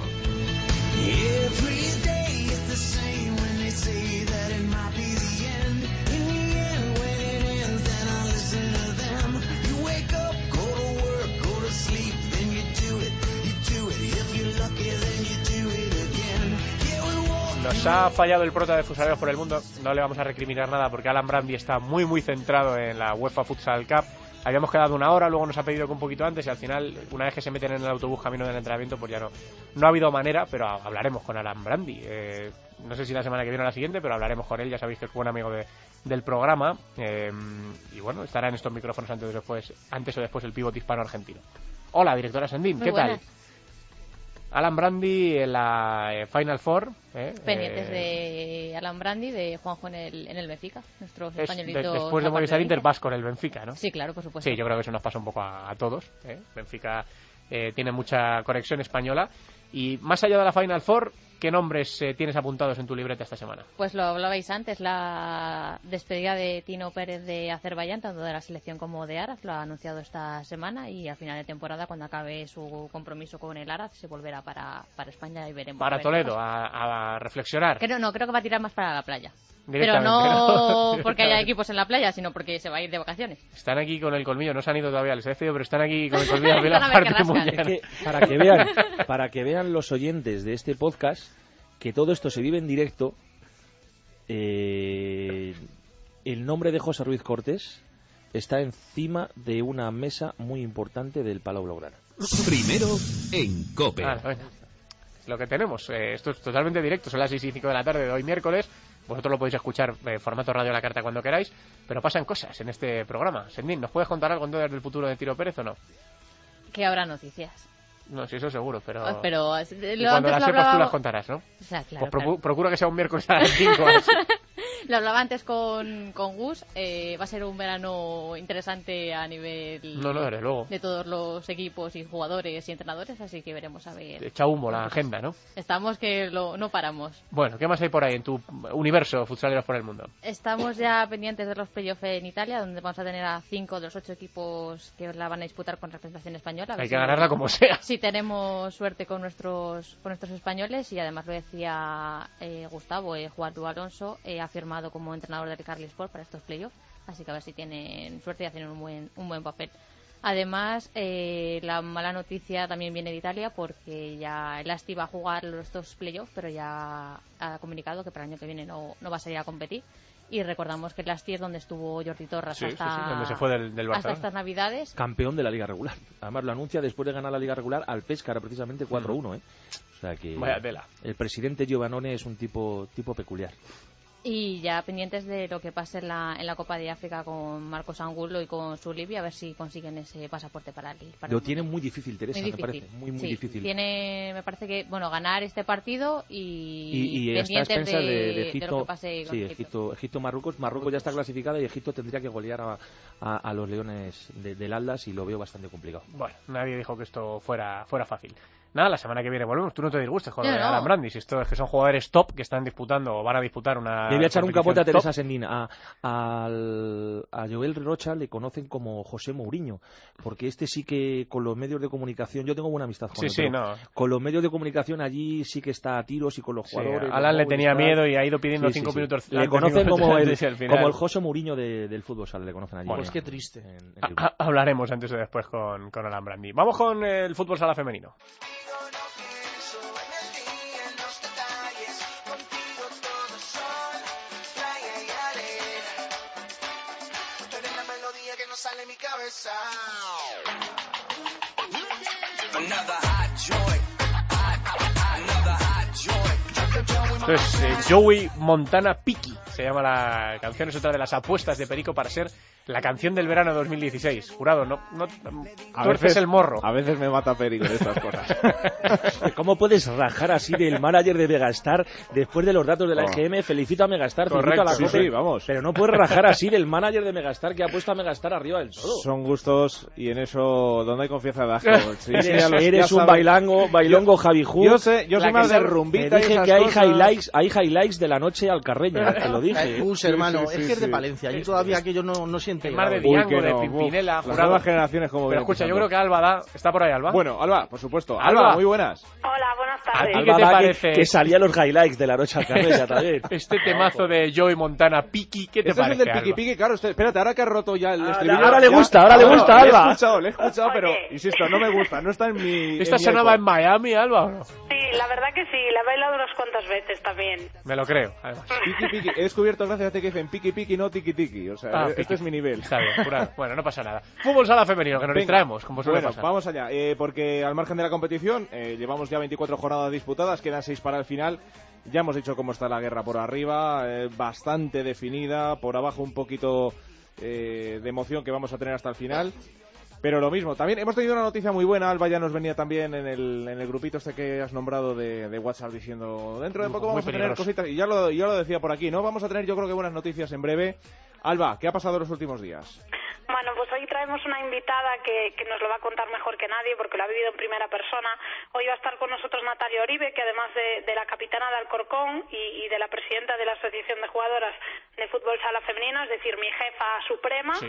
Nos ha fallado el prota de Futsaleros por el Mundo. No le vamos a recriminar nada porque Alan Brandi está muy centrado en la UEFA Futsal Cup. Habíamos quedado 1 hora, luego nos ha pedido que un poquito antes y al final, una vez que se meten en el autobús camino del entrenamiento, pues ya no ha habido manera, pero hablaremos con Alan Brandi. No sé si la semana que viene o la siguiente, pero hablaremos con él, ya sabéis que es buen amigo del programa. Y bueno, estará en estos micrófonos antes o después el pívot hispano argentino. Hola, directora Sendín, ¿qué tal? Alan Brandi en la Final Four. Pendientes de Alan Brandi, de Juanjo en el Benfica, nuestro españolito. Después de Movistar Inter vas con el Benfica, ¿no? Sí, claro, por supuesto. Sí, yo creo que eso nos pasa un poco a todos. Benfica tiene mucha conexión española. Y más allá de la Final Four, ¿qué nombres tienes apuntados en tu libreta esta semana? Pues lo hablabais antes, la despedida de Tino Pérez de Azerbaiyán, tanto de la selección como de Araz, lo ha anunciado esta semana y a final de temporada, cuando acabe su compromiso con el Araz, se volverá para España y veremos. Para Toledo, a reflexionar. No, creo que va a tirar más para la playa. Pero no porque haya equipos en la playa, sino porque se va a ir de vacaciones. Están aquí con el colmillo, no se han ido todavía, les he decidido, pero están aquí con el colmillo de la parte muy llena. Es que, para que vean los oyentes de este podcast que todo esto se vive en directo, el nombre de José Ruiz Cortés está encima de una mesa muy importante del Palau Blaugrana. Primero en COPE. Lo que tenemos, esto es totalmente directo, son las 6:05 de la tarde de hoy miércoles. Vosotros lo podéis escuchar formato radio a la carta cuando queráis, pero pasan cosas en este programa. Sendín, ¿nos puedes contar algo entonces del futuro de Tiro Pérez o no? Que habrá noticias. No, sí, eso seguro, pero y cuando las sepas tú las contarás, ¿no? O sea, claro, pues procura que sea un miércoles a las 5. Lo hablaba antes con Gus, va a ser un verano interesante a nivel desde luego. de todos los equipos y jugadores y entrenadores, así que veremos a ver. Echa humo la agenda, ¿no? Estamos que no paramos. Bueno, ¿qué más hay por ahí en tu universo futsaleros por el mundo? Estamos ya pendientes de los playoffs en Italia, donde vamos a tener a 5 de los 8 equipos que la van a disputar con representación española. Hay que ganarla como sea. Si tenemos suerte con nuestros españoles, y además lo decía Gustavo, Juan Luis Alonso ha firmado como entrenador del Carlisport para estos playoffs, así que a ver si tienen suerte y hacen un buen papel. Además, la mala noticia también viene de Italia, porque ya el Asti va a jugar estos playoffs, pero ya ha comunicado que para el año que viene no va a salir a competir. Y recordamos que el Asti es donde estuvo Jordi Torres donde se fue del Barça, hasta estas Navidades. Campeón de la Liga Regular. Además lo anuncia después de ganar la Liga Regular al Pescara, precisamente 4-1, O sea que vaya tela. El presidente Giovannone es un tipo peculiar. Y ya pendientes de lo que pase en la Copa de África con Marcos Angulo y con su Libia, a ver si consiguen ese pasaporte para el Lo tiene muy difícil, Teresa, muy me parece. Muy sí, difícil. Me parece que, ganar este partido y pendientes de Egipto, lo que pase con Egipto, Marruecos. Marruecos ya está clasificada y Egipto tendría que golear a los Leones del Atlas, y lo veo bastante complicado. Bueno, nadie dijo que esto fuera fácil. Nada, la semana que viene volvemos. Tú no te disgustes con no. Alan Brandis. Esto es que son jugadores top que están disputando o van a disputar una. Le voy a echar un capote a top. Teresa Sendín. A Joel Rocha le conocen como José Mourinho, porque este sí que con los medios de comunicación, yo tengo buena amistad con él, con los medios de comunicación allí sí que está a tiros, y con los jugadores. Alan le tenía miedo y ha ido pidiendo 5 minutos. Le conocen como el José Mourinho del fútbol sala, le conocen allí. Pues qué triste. Hablaremos antes o después con Alan Brandis. Vamos con el fútbol sala femenino. Esto es Joey Montana Piqui, se llama la canción, es otra de las apuestas de Perico para ser la canción del verano 2016. Jurado, no tuerces el morro. A veces me mata Perico de estas cosas. ¿Cómo puedes rajar así del manager de Megastar después de los datos de la EGM? Felicito a Megastar, felicito a la COPE, sí, vamos. Pero no puedes rajar así del manager de Megastar, que ha puesto a Megastar arriba del todo. Son gustos, y en eso donde hay confianza de asco. Eres un bailongo Javi Ju. Yo soy más de rumbita. Te dije que hay highlights de la noche al Carreño, te lo dije. Hermano, es que es de Palencia, y todavía aquello no siente. Más de Diango, de Pimpinela, las nuevas generaciones como. Pero escucha, yo creo que Alba está por ahí, Alba. Bueno, Alba, por supuesto. Alba, muy buenas. Hola, buenas tardes. ¿A ti qué te parece? Que salía los highlights de la noche al Carreño también. Este temazo de Joey Montana Piqui, ¿qué te parece? Es el del Piqui, claro. Espérate, ahora que ha roto ya el estribillo. Ahora le gusta, Alba. Le he escuchado, pero insisto, no me gusta, no está en mi. ¿Esta sonaba en Miami, Alba, o no? Sí, la verdad que sí, la he bailado unas cuantas veces también. Me lo creo, además. Piqui, he descubierto gracias a ti que dicen Piqui, no tiki. O sea, este es mi nivel. Está bien, jurado. Bueno, no pasa nada. Fútbol sala femenino, que nos distraemos, como suele pasar. Vamos allá, porque al margen de la competición, llevamos ya 24 jornadas disputadas, quedan 6 para el final. Ya hemos dicho cómo está la guerra por arriba, bastante definida, por abajo un poquito de emoción que vamos a tener hasta el final. Pero lo mismo, también hemos tenido una noticia muy buena. Alba ya nos venía también en el grupito este que has nombrado de WhatsApp diciendo dentro de poco vamos a tener cositas, y ya lo decía por aquí, ¿no? Vamos a tener yo creo que buenas noticias en breve. Alba, ¿qué ha pasado en los últimos días? Bueno, pues hoy traemos una invitada que nos lo va a contar mejor que nadie porque lo ha vivido en primera persona. Hoy va a estar con nosotros Natalia Oribe, que además de la capitana de Alcorcón y de la presidenta de la Asociación de Jugadoras de Fútbol Sala Femenina, es decir, mi jefa suprema. Sí.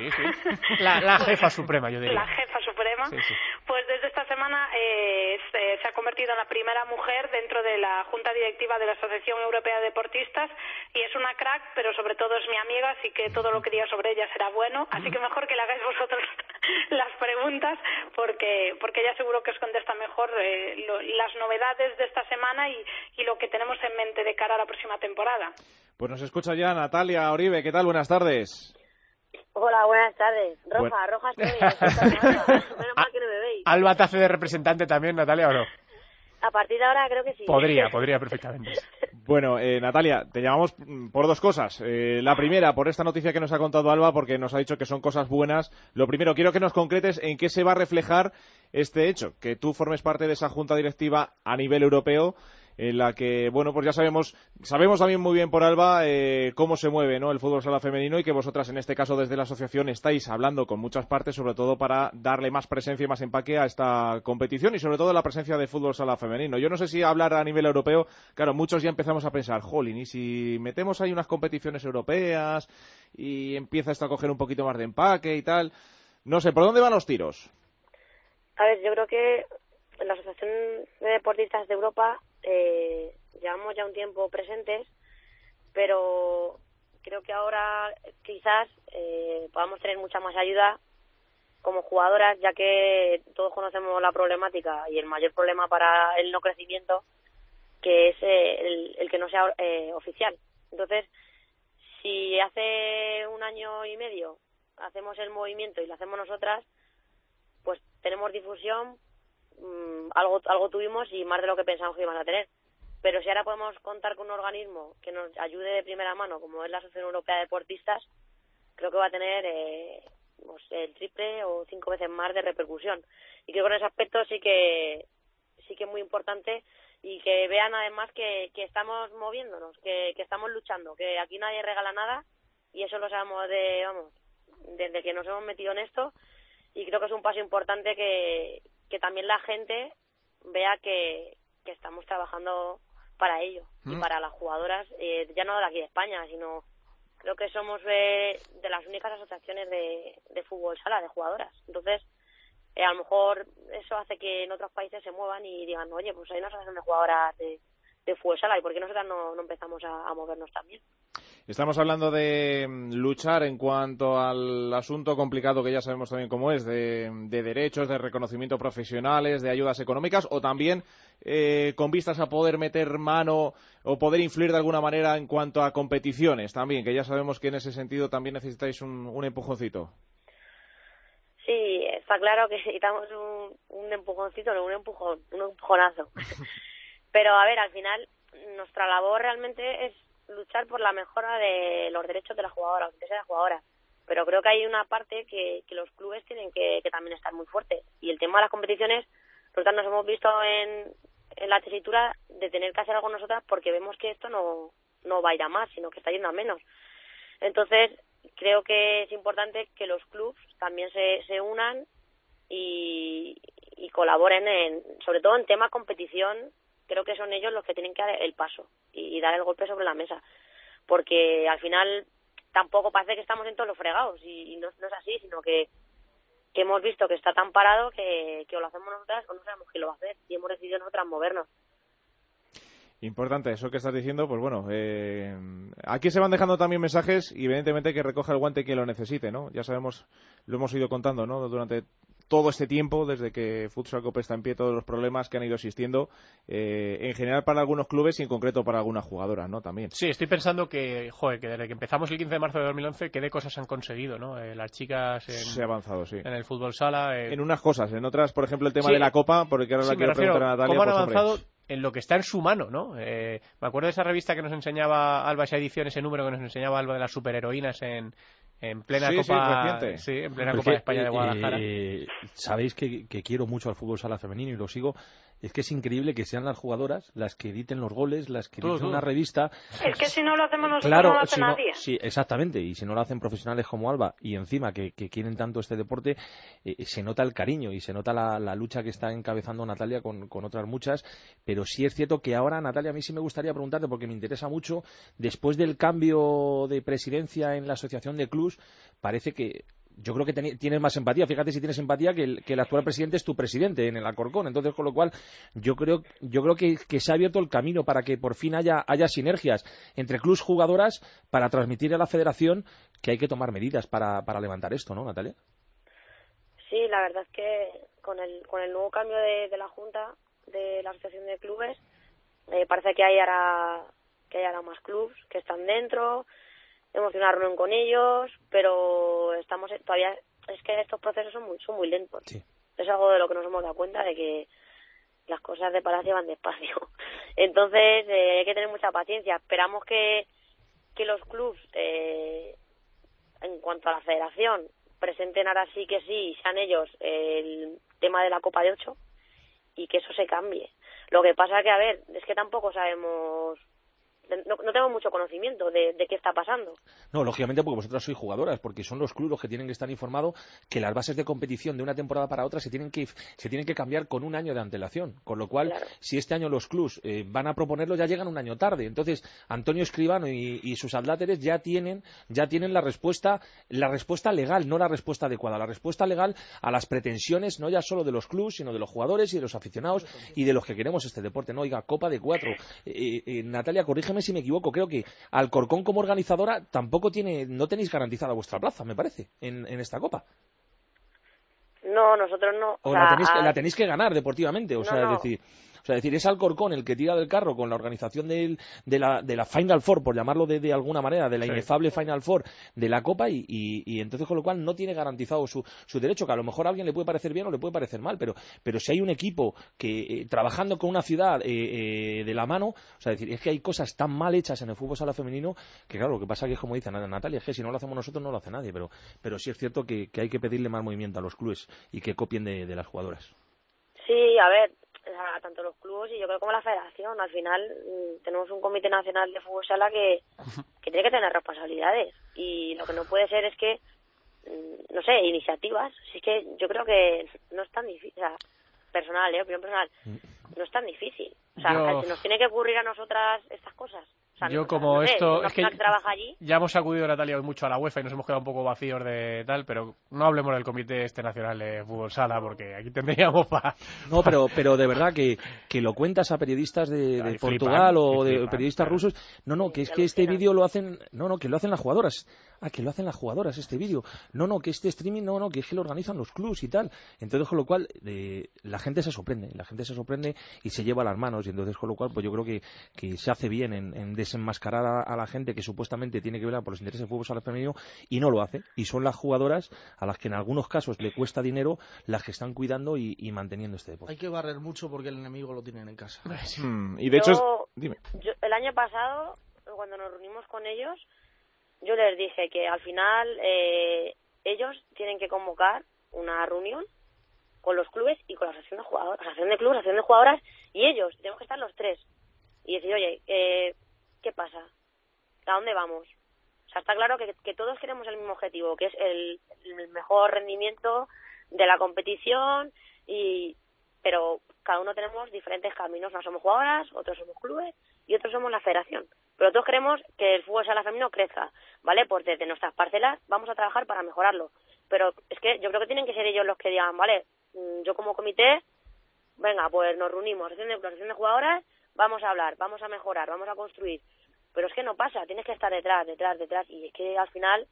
La jefa suprema, yo diría. La jefa suprema. Sí. Pues desde esta semana se ha convertido en la primera mujer dentro de la Junta Directiva de la Asociación Europea de Deportistas, y es una crack, pero sobre todo es mi amiga, así que todo lo que diga sobre ella será bueno. Así que mejor que le hagáis vosotros las preguntas, porque ella seguro que os contesta mejor las novedades de esta semana y lo que tenemos en mente de cara a la próxima temporada. Pues nos escucha ya Natalia Oribe. ¿Qué tal? Buenas tardes. Hola, buenas tardes. Roja estoy. Menos mal que no me veis. ¿Alba te hace de representante también, Natalia, o no? A partir de ahora creo que sí. Podría perfectamente. Bueno, Natalia, te llamamos por dos cosas. La primera, por esta noticia que nos ha contado Alba, porque nos ha dicho que son cosas buenas. Lo primero, quiero que nos concretes en qué se va a reflejar este hecho, que tú formes parte de esa junta directiva a nivel europeo, en la que, bueno, pues ya sabemos también muy bien por Alba cómo se mueve, ¿no?, el fútbol sala femenino, y que vosotras en este caso desde la asociación estáis hablando con muchas partes, sobre todo para darle más presencia y más empaque a esta competición y sobre todo la presencia de fútbol sala femenino. Yo no sé si hablar a nivel europeo, claro, muchos ya empezamos a pensar, jolín, y si metemos ahí unas competiciones europeas y empieza esto a coger un poquito más de empaque y tal, no sé, ¿por dónde van los tiros? A ver, yo creo que en la Asociación de Deportistas de Europa llevamos ya un tiempo presentes, pero creo que ahora quizás podamos tener mucha más ayuda como jugadoras, ya que todos conocemos la problemática y el mayor problema para el no crecimiento, que es el que no sea oficial. Entonces, si hace un año y medio hacemos el movimiento y lo hacemos nosotras, pues tenemos difusión, algo tuvimos y más de lo que pensamos que iban a tener. Pero si ahora podemos contar con un organismo que nos ayude de primera mano, como es la Asociación Europea de Deportistas, creo que va a tener pues el triple o 5 veces más de repercusión. Y creo que en ese aspecto sí que es muy importante, y que vean además que estamos moviéndonos, que estamos luchando, que aquí nadie regala nada, y eso lo sabemos desde que nos hemos metido en esto. Y creo que es un paso importante que también la gente vea que estamos trabajando para ello y para las jugadoras, ya no de aquí de España, sino creo que somos de las únicas asociaciones de fútbol sala, de jugadoras. Entonces, a lo mejor eso hace que en otros países se muevan y digan, oye, pues hay una asociación de jugadoras de fútbol sala, ¿y por qué nosotras no empezamos a movernos también? Estamos hablando de luchar en cuanto al asunto complicado que ya sabemos también cómo es, de derechos, de reconocimiento profesionales, de ayudas económicas, o también con vistas a poder meter mano o poder influir de alguna manera en cuanto a competiciones también, que ya sabemos que en ese sentido también necesitáis un empujoncito. Sí, está claro que necesitamos un empujoncito, no un empujonazo. Pero a ver, al final nuestra labor realmente es luchar por la mejora de los derechos de las jugadoras, aunque sea de jugadoras. Pero creo que hay una parte que los clubes tienen que también estar muy fuertes. Y el tema de las competiciones, nosotros nos hemos visto en la tesitura de tener que hacer algo nosotras, porque vemos que esto no va a ir a más, sino que está yendo a menos. Entonces, creo que es importante que los clubes también se unan y colaboren, sobre todo en tema competición. Creo que son ellos los que tienen que dar el paso y dar el golpe sobre la mesa, porque al final tampoco parece que estamos en todos los fregados, y no es así, sino que hemos visto que está tan parado que o lo hacemos nosotras o no sabemos quién lo va a hacer, y hemos decidido nosotras movernos. Importante eso que estás diciendo, pues bueno, aquí se van dejando también mensajes, y evidentemente que recoja el guante quien lo necesite, ¿no? Ya sabemos, lo hemos ido contando, ¿no?, durante todo este tiempo, desde que Futsal Cope está en pie, todos los problemas que han ido existiendo, en general para algunos clubes y en concreto para algunas jugadoras, ¿no?, también. Sí, estoy pensando que desde que empezamos el 15 de marzo de 2011, qué de cosas han conseguido, ¿no? Las chicas se ha avanzado, sí. En el fútbol sala. En unas cosas, en otras, por ejemplo, el tema de la Copa, porque ahora la quiero preguntar a Natalia. ¿Cómo han pues, avanzado hombre, en lo que está en su mano, ¿no? Me acuerdo de esa revista que nos enseñaba Alba, esa edición, ese número que nos enseñaba Alba de las superheroínas en plena Copa, en plena Copa de España de Guadalajara. Sabéis que quiero mucho al fútbol sala femenino y lo sigo. Es que es increíble que sean las jugadoras las que editen los goles, las que editen una revista. Es que si no lo hacemos nosotros, claro, no lo hace nadie. Sí, exactamente. Y si no lo hacen profesionales como Alba, y encima que quieren tanto este deporte, se nota el cariño y se nota la lucha que está encabezando Natalia con otras muchas. Pero sí es cierto que ahora, Natalia, a mí sí me gustaría preguntarte, porque me interesa mucho, después del cambio de presidencia en la Asociación de Clubs, parece que yo creo que tienes más empatía. Fíjate si tienes empatía que el actual presidente es tu presidente en el Alcorcón. Entonces, con lo cual, yo creo que se ha abierto el camino para que por fin haya sinergias entre clubs jugadoras para transmitir a la federación que hay que tomar medidas para levantar esto, ¿no, Natalia? Sí, la verdad es que con el nuevo cambio de la Junta de la Asociación de Clubes, parece que hay ahora más clubs que están dentro, hemos tenido una reunión con ellos, pero estamos todavía, es que estos procesos son muy lentos. Sí. Es algo de lo que nos hemos dado cuenta, de que las cosas de palacio van despacio. Entonces hay que tener mucha paciencia. Esperamos que los clubs, en cuanto a la federación, presenten ahora sí que sí, sean ellos el tema de la Copa de 8 y que eso se cambie. Lo que pasa que, a ver, es que tampoco sabemos, no tengo mucho conocimiento de qué está pasando. No, lógicamente porque vosotras sois jugadoras, porque son los clubes los que tienen que estar informados que las bases de competición de una temporada para otra se tienen que cambiar con un año de antelación, con lo cual, claro, si este año los clubes van a proponerlo, ya llegan un año tarde. Entonces, Antonio Escribano y sus adláteres ya tienen la respuesta legal, no la respuesta adecuada, la respuesta legal a las pretensiones, no ya solo de los clubes, sino de los jugadores y de los aficionados y de los que queremos este deporte. No, oiga, Copa de 4. Natalia, corrígeme si me equivoco, creo que Alcorcón como organizadora tampoco no tenéis garantizada vuestra plaza, me parece, en esta Copa. No, nosotros no. O la tenéis que ganar deportivamente, o sea, es decir, es Alcorcón el que tira del carro con la organización de la Final Four, por llamarlo de alguna manera, de la inefable Final Four de la Copa, y entonces con lo cual no tiene garantizado su derecho, que a lo mejor a alguien le puede parecer bien o le puede parecer mal, pero si hay un equipo que trabajando con una ciudad de la mano, o sea, es que hay cosas tan mal hechas en el fútbol sala femenino que, claro, lo que pasa que es como dice Natalia, es que si no lo hacemos nosotros no lo hace nadie, pero sí es cierto que hay que pedirle más movimiento a los clubes y que copien de las jugadoras. Sí, a ver, tanto los clubes y yo creo como la federación. Al final tenemos un Comité Nacional de Fútbol Sala que tiene que tener responsabilidades, y lo que no puede ser es que, no sé, iniciativas. Así que yo creo que no es tan difícil, o sea, opinión personal, no es tan difícil. O sea, nos tiene que ocurrir a nosotras estas cosas. O sea, yo como esto es que trabaja allí. Ya hemos acudido, Natalia, hoy mucho a la UEFA y nos hemos quedado un poco vacíos de tal, pero no hablemos del Comité Nacional de Fútbol Sala, porque aquí tendríamos para... No, pero de verdad que lo cuentas a periodistas de Portugal o de periodistas rusos. No, que es que este vídeo lo hacen... No, que lo hacen las jugadoras. Que lo hacen las jugadoras este vídeo. No, que este streaming, que es que lo organizan los clubs y tal. Entonces, con lo cual, la gente se sorprende y se lleva las manos. Y entonces, con lo cual, pues yo creo que se hace bien en desenmascarar a la gente que supuestamente tiene que velar por los intereses del fútbol sala femenino y no lo hace. Y son las jugadoras a las que en algunos casos le cuesta dinero las que están cuidando y manteniendo este deporte. Hay que barrer mucho porque el enemigo lo tienen en casa. Y de hecho, dime. El año pasado, cuando nos reunimos con ellos, yo les dije que al final ellos tienen que convocar una reunión con los clubes y con la asociación de jugadores, asociación de clubes, asociación de jugadoras, y ellos, tenemos que estar los tres y decir, oye, ¿qué pasa? ¿A dónde vamos? O sea, está claro que todos queremos el mismo objetivo, que es el mejor rendimiento de la competición, pero cada uno tenemos diferentes caminos. Unos somos jugadoras, otros somos clubes y otros somos la federación. Pero todos queremos que el fútbol sala femenino crezca, ¿vale? Pues desde nuestras parcelas vamos a trabajar para mejorarlo. Pero es que yo creo que tienen que ser ellos los que digan, vale, yo como comité, venga, pues nos reunimos, asociación de jugadoras, vamos a hablar, vamos a mejorar, vamos a construir. Pero es que no pasa, tienes que estar detrás, y es que al final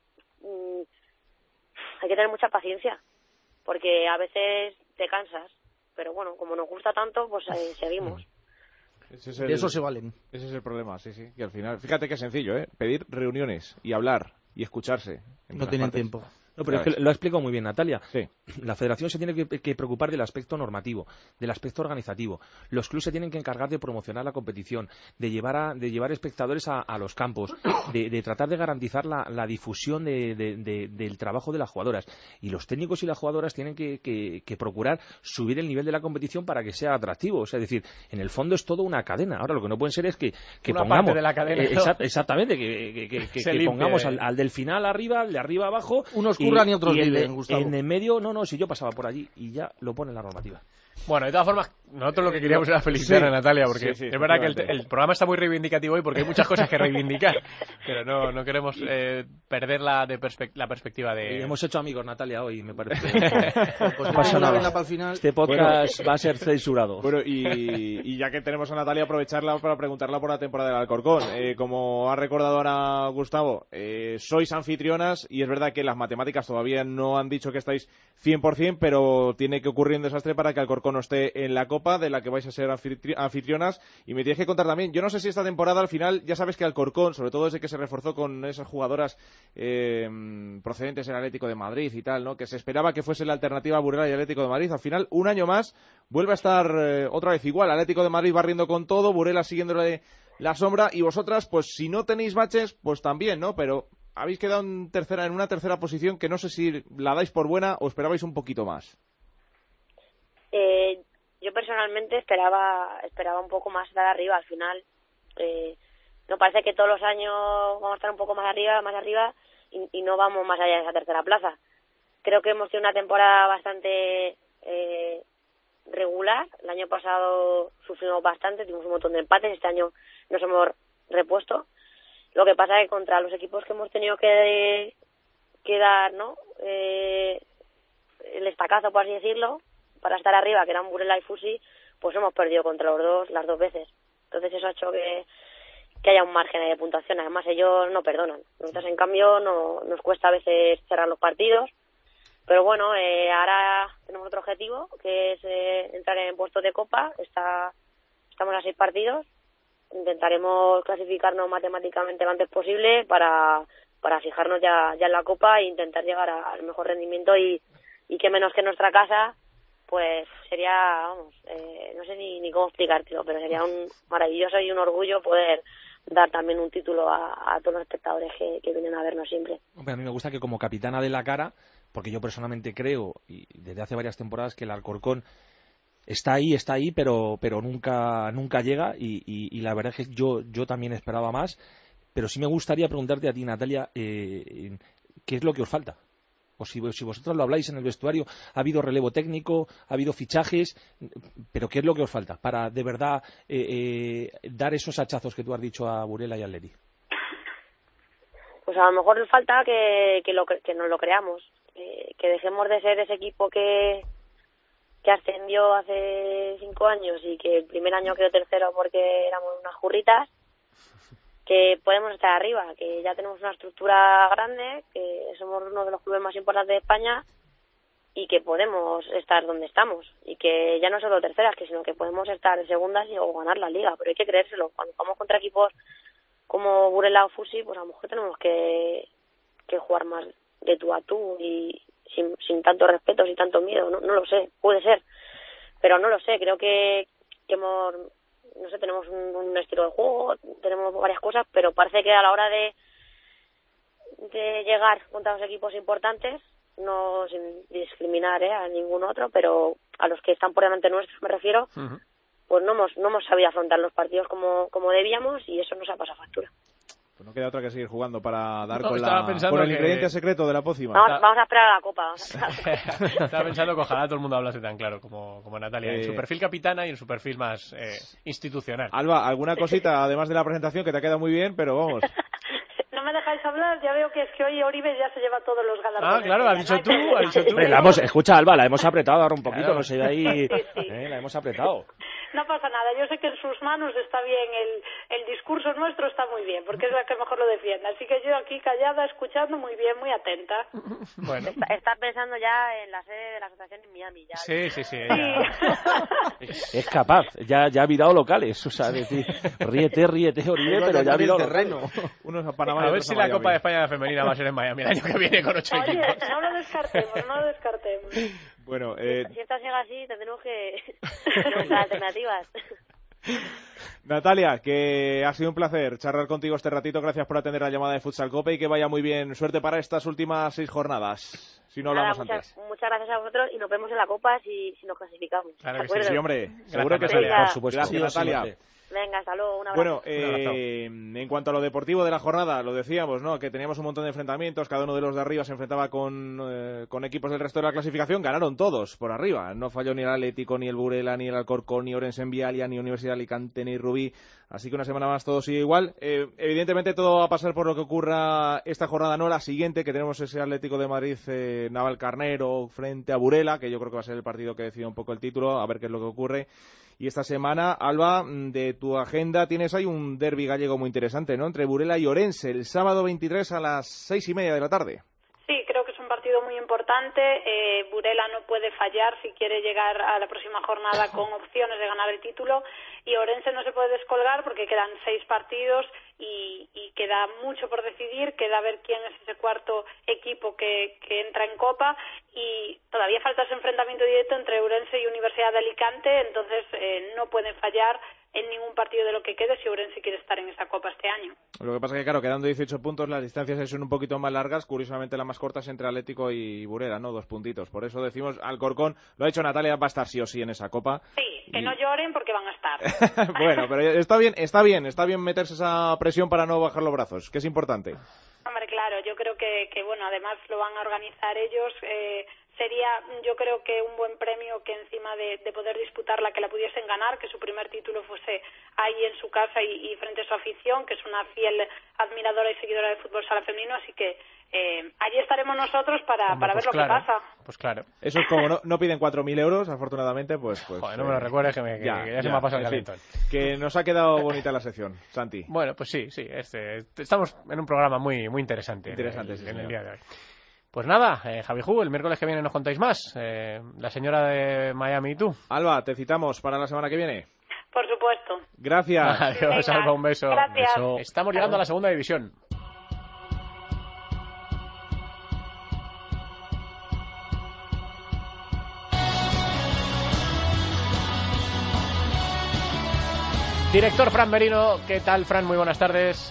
hay que tener mucha paciencia, porque a veces te cansas, pero bueno, como nos gusta tanto, pues seguimos. De eso se valen. Ese es el problema, sí. Y al final, fíjate qué sencillo, pedir reuniones y hablar y escucharse. No tienen tiempo. No, pero es que lo ha explicado muy bien Natalia. Sí. La federación se tiene que preocupar del aspecto normativo, del aspecto organizativo. Los clubes se tienen que encargar de promocionar la competición, de llevar espectadores a los campos, de tratar de garantizar la difusión del trabajo de las jugadoras. Y los técnicos y las jugadoras tienen que procurar subir el nivel de la competición para que sea atractivo. O sea, es decir, en el fondo es todo una cadena. Ahora, lo que no pueden ser es que una pongamos... parte de la cadena, exactamente, que pongamos al del final arriba, al de arriba abajo... Unos curran y otros viven, Gustavo. En el medio, si yo pasaba por allí y ya lo pone la normativa. Bueno, de todas formas, nosotros lo que queríamos era felicitar a Natalia, porque es verdad que el programa está muy reivindicativo hoy porque hay muchas cosas que reivindicar, pero no queremos perder la perspectiva de... Y hemos hecho amigos, Natalia, hoy, me parece. Pues no pasa nada. Para el final. Este podcast va a ser censurado. Bueno, y ya que tenemos a Natalia, aprovecharla para preguntarla por la temporada del Alcorcón. Como ha recordado ahora Gustavo, sois anfitrionas y es verdad que las matemáticas todavía no han dicho que estáis 100%, pero tiene que ocurrir un desastre para que Alcorcón no esté en la Copa. Copa, de la que vais a ser anfitrionas. Y me tienes que contar también, yo no sé si esta temporada al final, ya sabes que Alcorcón, sobre todo desde que se reforzó con esas jugadoras procedentes del Atlético de Madrid y tal, ¿no? Que se esperaba que fuese la alternativa a Burela y Atlético de Madrid. Al final, un año más, vuelve a estar otra vez igual. Atlético de Madrid barriendo con todo, Burela siguiéndole la sombra, y vosotras, pues si no tenéis baches, pues también, ¿no? Pero habéis quedado en una tercera posición que no sé si la dais por buena o esperabais un poquito más. Yo personalmente esperaba un poco más estar arriba. Al final, no parece que todos los años vamos a estar un poco más arriba y no vamos más allá de esa tercera plaza. Creo que hemos tenido una temporada bastante regular. El año pasado sufrimos bastante, tuvimos un montón de empates, este año nos hemos repuesto. Lo que pasa es que contra los equipos que hemos tenido que dar, ¿no? El estacazo, por así decirlo, para estar arriba, que eran Burela y Fusi, pues hemos perdido contra los dos las dos veces. Entonces eso ha hecho que haya un margen de puntuación. Además ellos no perdonan. Nosotros, en cambio, nos cuesta a veces cerrar los partidos. Pero bueno, ahora tenemos otro objetivo, que es entrar en puestos de Copa. Estamos a 6 partidos. Intentaremos clasificarnos matemáticamente lo antes posible para fijarnos ya en la Copa e intentar llegar al mejor rendimiento, y que menos que en nuestra casa, pues sería, vamos, no sé ni cómo explicártelo, pero sería un maravilloso y un orgullo poder dar también un título a todos los espectadores que vienen a vernos siempre. Hombre, a mí me gusta que como capitana de la cara, porque yo personalmente creo, y desde hace varias temporadas, que el Alcorcón está ahí, pero nunca llega, y la verdad es que yo también esperaba más, pero sí me gustaría preguntarte a ti, Natalia, ¿qué es lo que os falta? O si vosotros lo habláis en el vestuario, ha habido relevo técnico, ha habido fichajes, pero ¿qué es lo que os falta para de verdad dar esos hachazos que tú has dicho a Burela y al Leti? Pues a lo mejor nos falta que nos lo creamos, que dejemos de ser ese equipo que ascendió hace 5 años y que el primer año quedó tercero porque éramos unas jurritas, que podemos estar arriba, que ya tenemos una estructura grande, que somos uno de los clubes más importantes de España y que podemos estar donde estamos, y que ya no solo terceras, sino que podemos estar en segundas o ganar la liga, pero hay que creérselo. Cuando vamos contra equipos como Burela o Fusi, pues a lo mejor tenemos que jugar más de tú a tú y sin tanto respeto, sin tanto miedo. No lo sé, puede ser, pero no lo sé. Creo que hemos, no sé, tenemos un estilo de juego, tenemos varias cosas, pero parece que a la hora de llegar contra los equipos importantes, no sin discriminar a ningún otro, pero a los que están por delante nuestros me refiero, pues no hemos sabido afrontar los partidos como debíamos, y eso nos ha pasado factura. Pues no queda otra que seguir jugando para dar con el ingrediente secreto de la pócima. Vamos a esperar a la Copa. Estaba pensando que ojalá todo el mundo hablase tan claro como Natalia, en su perfil capitana y en su perfil más institucional. Alba, ¿alguna cosita, además de la presentación, que te ha quedado muy bien, pero vamos? No me dejáis hablar, ya veo que es que hoy Oribe ya se lleva todos los galardones. Ah, claro, has dicho tú. Escucha, Alba, la hemos apretado ahora un poquito, claro. No sé, de ahí sí. La hemos apretado. No pasa nada, yo sé que en sus manos está bien, el discurso nuestro está muy bien, porque es la que mejor lo defiende. Así que yo aquí callada, escuchando muy bien, muy atenta. Bueno. Está pensando ya en la sede de la asociación en Miami. Ya. Sí. Es capaz, ya ha virado locales, o sea, decir, ríete, Oribe, pero ya ha virado terreno. Unos a Panamá. A ver si la Copa de España femenina va a ser en Miami el año que viene con 8 equipos. Oye, no lo descartemos. Bueno, si esto sigue así, tendremos que buscar alternativas. Natalia, que ha sido un placer charlar contigo este ratito. Gracias por atender la llamada de Futsal Cope, y que vaya muy bien. Suerte para estas últimas 6 jornadas. Si no hablamos antes. Muchas gracias a vosotros, y nos vemos en la Copa si nos clasificamos. Claro que sí, hombre. Seguro que sí. Por supuesto. Gracias, Natalia. Venga, hasta luego, un abrazo. Bueno, en cuanto a lo deportivo de la jornada, lo decíamos, ¿no? Que teníamos un montón de enfrentamientos, cada uno de los de arriba se enfrentaba con equipos del resto de la clasificación, ganaron todos por arriba, no falló ni el Atlético, ni el Burela, ni el Alcorcón, ni Orense en Vialia, ni Universidad de Alicante, ni Rubí, así que una semana más todo sigue igual. Evidentemente todo va a pasar por lo que ocurra esta jornada, no la siguiente, que tenemos ese Atlético de Madrid Navalcarnero frente a Burela, que yo creo que va a ser el partido que decida un poco el título, a ver qué es lo que ocurre. Y esta semana, Alba, de tu agenda tienes ahí un derbi gallego muy interesante, ¿no? Entre Burela y Orense, el sábado 23 a las 6:30 de la tarde. Sí, creo que es un partido partido muy importante. Burela no puede fallar si quiere llegar a la próxima jornada con opciones de ganar el título, y Ourense no se puede descolgar porque quedan 6 partidos y queda mucho por decidir. Queda ver quién es ese cuarto equipo que entra en Copa, y todavía falta ese enfrentamiento directo entre Ourense y Universidad de Alicante. Entonces no pueden fallar en ningún partido de lo que quede si Ourense quiere estar en esa Copa este año. Lo que pasa es que, claro, quedando 18 puntos, las distancias son un poquito más largas. Curiosamente, las más cortas entre Atlético y Burela, ¿no? 2 puntitos. Por eso decimos, Alcorcón, lo ha dicho Natalia, va a estar sí o sí en esa Copa. Sí, que no lloren porque van a estar. Bueno, pero está bien meterse esa presión para no bajar los brazos, que es importante. Hombre, claro, yo creo que bueno, además lo van a organizar ellos. Sería, yo creo que un buen premio que encima de poder disputarla, que la pudiesen ganar, que su primer título fuese ahí en su casa y frente a su afición, que es una fiel admiradora y seguidora del fútbol sala femenino, así que allí estaremos nosotros para ver lo que pasa. Pues claro. Eso es como no piden 4.000 euros, afortunadamente, pues Joder, no me lo recuerdes, que ya se me ha pasado el calentón. Que nos ha quedado bonita la sección, Santi. Bueno, pues sí, estamos en un programa muy interesante. En el día de hoy. Pues nada, Javi Ju, el miércoles que viene nos contáis más. La señora de Miami y tú. Alba, te citamos para la semana que viene. Por supuesto. Gracias. Adiós, Alba, un beso. Gracias. Beso. Estamos llegando a la segunda división. Director Fran Merino, ¿qué tal, Fran? Muy buenas tardes.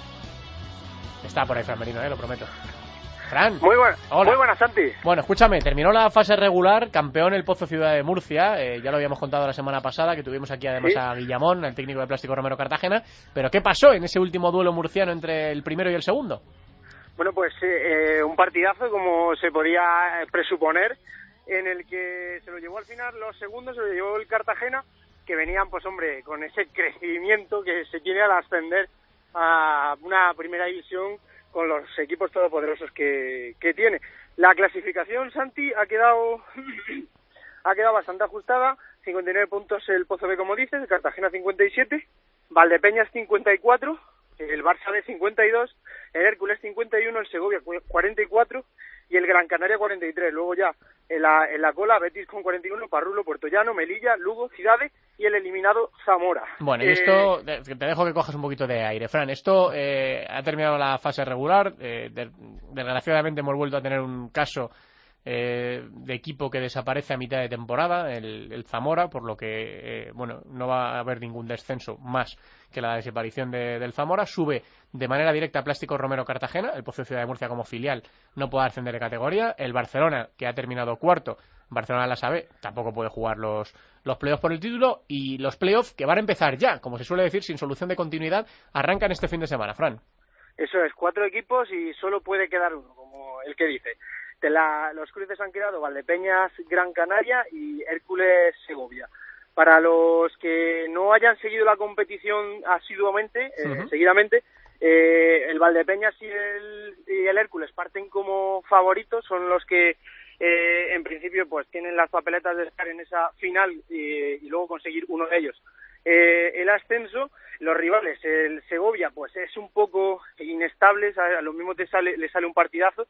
Está por ahí Fran Merino, lo prometo. Fran. Muy buenas, Santi. Bueno, escúchame, terminó la fase regular, campeón el Pozo Ciudad de Murcia, ya lo habíamos contado la semana pasada, que tuvimos aquí además a Guillamón, el técnico de Plástico Romero Cartagena, pero ¿qué pasó en ese último duelo murciano entre el primero y el segundo? Bueno, pues un partidazo, como se podía presuponer, en el que se lo llevó al final los segundos, se lo llevó el Cartagena, que venían, pues hombre, con ese crecimiento que se quiere al ascender a una primera división con los equipos todopoderosos que tiene. La clasificación, Santi, ha quedado bastante ajustada. 59 puntos el Pozo B, como dices, el Cartagena 57, Valdepeñas 54, el Barça B 52, el Hércules 51, el Segovia 44 y el Gran Canaria 43. Luego ya en la cola, Betis con 41, Parrulo, Puertollano, Melilla, Lugo, Cidade y el eliminado Zamora. Bueno, y esto, te dejo que cojas un poquito de aire, Fran. Esto ha terminado la fase regular. Desgraciadamente hemos vuelto a tener un caso de equipo que desaparece a mitad de temporada, el Zamora, por lo que no va a haber ningún descenso más que la desaparición del Zamora. Sube de manera directa a Plástico Romero Cartagena, el Pozo de Ciudad de Murcia como filial no puede ascender de categoría. El Barcelona, que ha terminado cuarto, Barcelona la sabe, tampoco puede jugar los playoffs por el título, y los playoffs que van a empezar ya, como se suele decir, sin solución de continuidad, arrancan este fin de semana, Fran. Eso es, 4 equipos y solo puede quedar uno, como el que dice. Los cruces han quedado Valdepeñas, Gran Canaria y Hércules, Segovia. Para los que no hayan seguido la competición asiduamente, seguidamente, el Valdepeñas y el Hércules parten como favoritos, son los que en principio pues tienen las papeletas de estar en esa final y luego conseguir uno de ellos el ascenso. Los rivales, el Segovia, pues es un poco inestable, a lo mismo le sale un partidazo,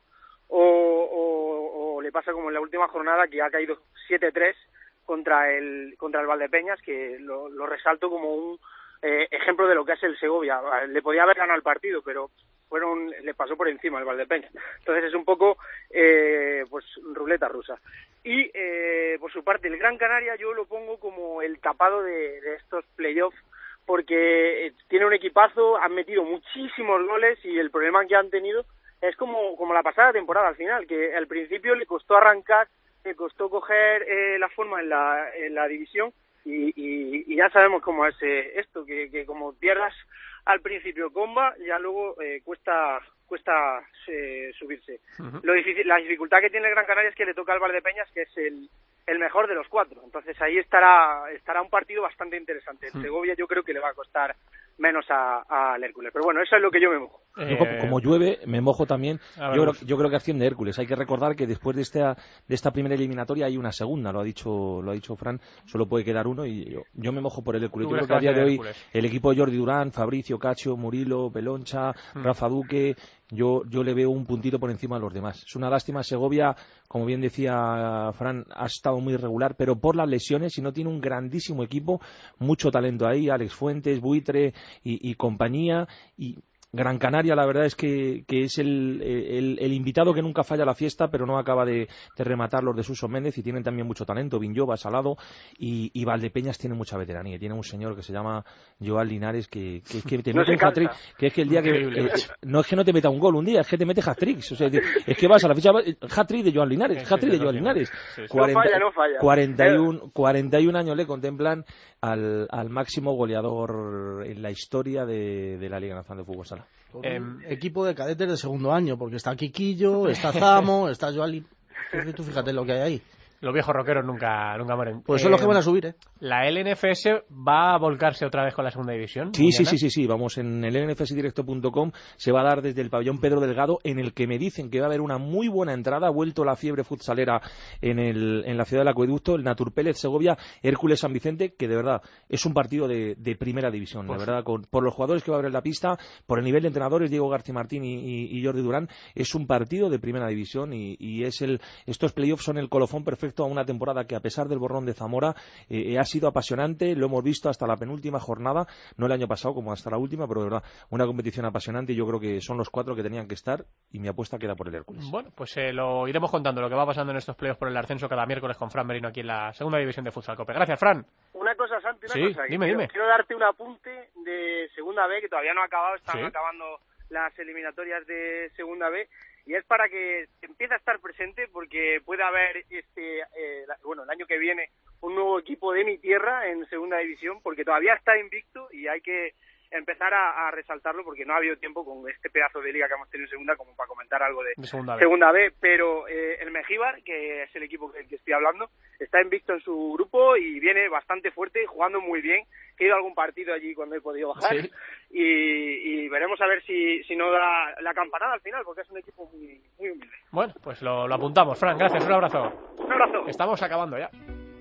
o le pasa como en la última jornada, que ha caído 7-3 contra el Valdepeñas, que lo resalto como un ejemplo de lo que es el Segovia. Le podía haber ganado el partido, pero le pasó por encima el Valdepeñas. Entonces es un poco pues ruleta rusa. Y por su parte el Gran Canaria yo lo pongo como el tapado de estos playoffs, porque tiene un equipazo, han metido muchísimos goles y el problema que han tenido es como la pasada temporada al final, que al principio le costó arrancar, le costó coger la forma en la división y ya sabemos cómo es esto, que como pierdas al principio comba, ya luego cuesta subirse. La dificultad que tiene el Gran Canaria es que le toca al Valdepeñas, que es el mejor de los 4. Entonces ahí estará un partido bastante interesante. El Segovia yo creo que le va a costar menos al Hércules. Pero bueno, eso es lo que yo me mojo. Como llueve, me mojo también. Yo creo que asciende Hércules. Hay que recordar que después de esta primera eliminatoria hay una segunda, lo ha dicho Fran, solo puede quedar uno y yo me mojo por el Hércules. Yo creo que a día de hoy el equipo de Jordi Durán, Fabricio, Sergio Cacho, Murilo, Peloncha, Rafa Duque. Yo le veo un puntito por encima de los demás. Es una lástima. Segovia, como bien decía Fran, ha estado muy irregular, pero por las lesiones, y no tiene un grandísimo equipo, mucho talento ahí, Alex Fuentes, Buitre y compañía. Y Gran Canaria, la verdad es que es el invitado que nunca falla a la fiesta, pero no acaba de rematar los de Suso Méndez, y tienen también mucho talento, Viñova, Salado, y Valdepeñas tiene mucha veteranía. Tiene un señor que se llama Joan Linares, que te mete un hat-trick, que es que el día que no es que no te meta un gol un día, es que te mete hat-tricks. O sea, es que vas a la ficha, hat-trick de Joan Linares, hat-trick de Joan Linares. No falla. 41 años le contemplan al máximo goleador en la historia de la Liga Nacional de Fútbol Sala. Equipo de cadetes de segundo año, porque está Quiquillo, está Zamo, está Joali. Tú fíjate lo que hay ahí. Los viejos rockeros nunca mueren. Pues son los que van a subir, ¿eh? ¿La LNFS va a volcarse otra vez con la segunda división? Sí. Vamos, en el nfsdirecto.com se va a dar desde el pabellón Pedro Delgado, en el que me dicen que va a haber una muy buena entrada. Ha vuelto la fiebre futsalera en la ciudad del Acueducto, el Naturpélez Segovia, Hércules San Vicente, que de verdad es un partido de primera división, de verdad, por los jugadores que va a haber en la pista, por el nivel de entrenadores, Diego García Martín y Jordi Durán. Es un partido de primera división, y estos playoffs son el colofón perfecto a una temporada que, a pesar del borrón de Zamora, ha sido apasionante. Lo hemos visto hasta la penúltima jornada, no el año pasado como hasta la última, pero de verdad una competición apasionante, y yo creo que son los 4 que tenían que estar, y mi apuesta queda por el Hércules. Bueno, pues lo iremos contando, lo que va pasando en estos playoffs por el ascenso cada miércoles con Fran Merino aquí en la segunda división de Futsal Cope. Gracias, Fran. Una cosa, Santi, dime. Quiero darte un apunte de segunda B, que todavía no ha acabado, están acabando las eliminatorias de segunda B, y es para que empiece a estar presente, porque puede haber el año que viene un nuevo equipo de mi tierra en segunda división, porque todavía está invicto y hay que empezar a resaltarlo, porque no ha habido tiempo con este pedazo de liga que hemos tenido en segunda como para comentar algo de segunda B. Pero el Mengíbar, que es el equipo que estoy hablando, está invicto en su grupo y viene bastante fuerte, jugando muy bien. He ido a algún partido allí cuando he podido bajar, y veremos a ver si no da la campanada al final, porque es un equipo muy, muy humilde. Bueno, pues lo apuntamos, Fran, gracias, un abrazo. Un abrazo. Estamos acabando ya.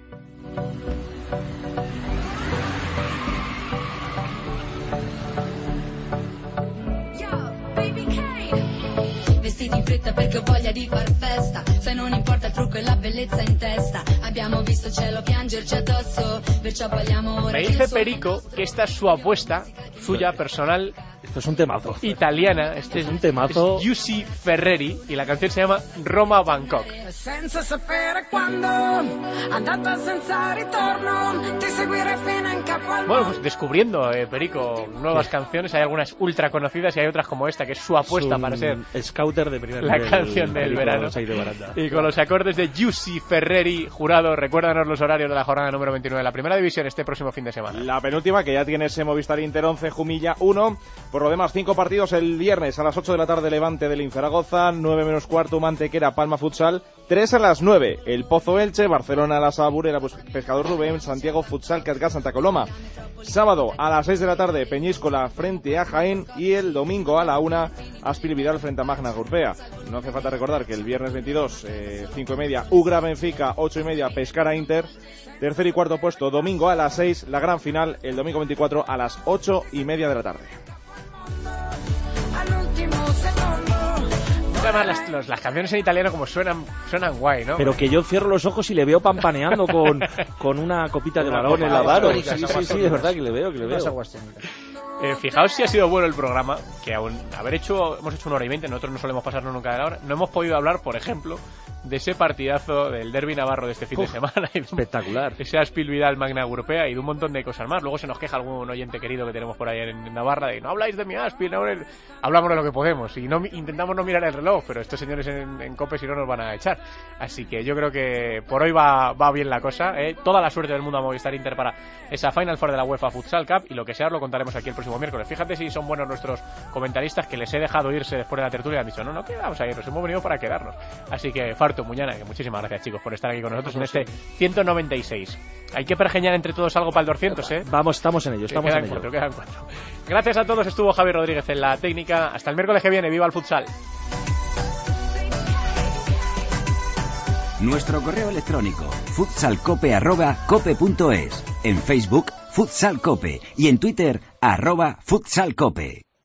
Vestiti in fretta perché ho voglia di far festa. Se non importa il trucco e la bellezza in testa. Abbiamo visto il cielo piangerci addosso. Perciò balliamo ora. Me dice Perico que esta es su apuesta, suya, personal. Esto es un temazo. Italiana. Este es un temazo. Es Giussi Ferreri, y la canción se llama Roma Bangkok. Senza sapere quando, andata senza ritorno, ti seguiré fino in capo al. Bueno, pues descubriendo, Perico, nuevas canciones. Hay algunas ultra conocidas y hay otras como esta, que es su apuesta para ser scouter de primer la canción del verano. Y con los acordes de Giussi Ferreri. Jurado, recuérdanos los horarios de la jornada número 29 de la primera división este próximo fin de semana. La penúltima, que ya tiene ese Movistar Inter 11, Jumilla 1. Por lo demás, 5 partidos el viernes a las 8 de la tarde, Levante del Zaragoza, 9 menos cuarto, Mantequera, Palma Futsal, 3 a las 9, el Pozo Elche, Barcelona, La Saburera, Pescador Rubén, Santiago Futsal, Catgas Santa Coloma. Sábado a las 6 de la tarde, Peñíscola frente a Jaén, y el domingo a la 1, Aspil Vidal frente a Magna Gurpea. No hace falta recordar que el viernes 22, 5 y media, Ugra Benfica, 8 y media, Pescara Inter. Tercer y cuarto puesto, domingo a las 6, la gran final, el domingo 24 a las 8 y media de la tarde. Además, las canciones en italiano como suenan guay, ¿no? Pero que yo cierro los ojos y le veo pampaneando con una copita de balón en la mano. Sí, es verdad que le veo. Fijaos si ha sido bueno el programa, que aún hemos hecho 1 hora y 20, nosotros no solemos pasarnos nunca de la hora. No hemos podido hablar, por ejemplo, de ese partidazo del derbi navarro de este fin de semana. Espectacular. Ese Aspil Vidal Magna Gurpea, y de un montón de cosas más. Luego se nos queja algún oyente querido que tenemos por ahí en Navarra de: no habláis de mi Aspil, no hablamos de lo que podemos, y intentamos no mirar el reloj, pero estos señores en COPE si no nos van a echar. Así que yo creo que por hoy va bien la cosa, ¿eh? Toda la suerte del mundo a Movistar Inter para esa Final Four de la UEFA Futsal Cup, y lo que sea os lo contaremos aquí el próximo miércoles. Fíjate si son buenos nuestros comentaristas, que les he dejado irse después de la tertulia y han dicho: no quedamos a irnos, hemos venido para quedarnos. Así que Farto, Muñana, que muchísimas gracias, chicos, por estar aquí con nosotros en este 196. Hay que pergeñar entre todos algo para el 200, ¿eh? Vamos, estamos en ello, quedan 4. Gracias a todos, estuvo Javier Rodríguez en la técnica. Hasta el miércoles que viene, ¡viva el futsal! Nuestro correo electrónico futsalcope@cope.es. En Facebook, Futsal Cope y en Twitter @futsalcope.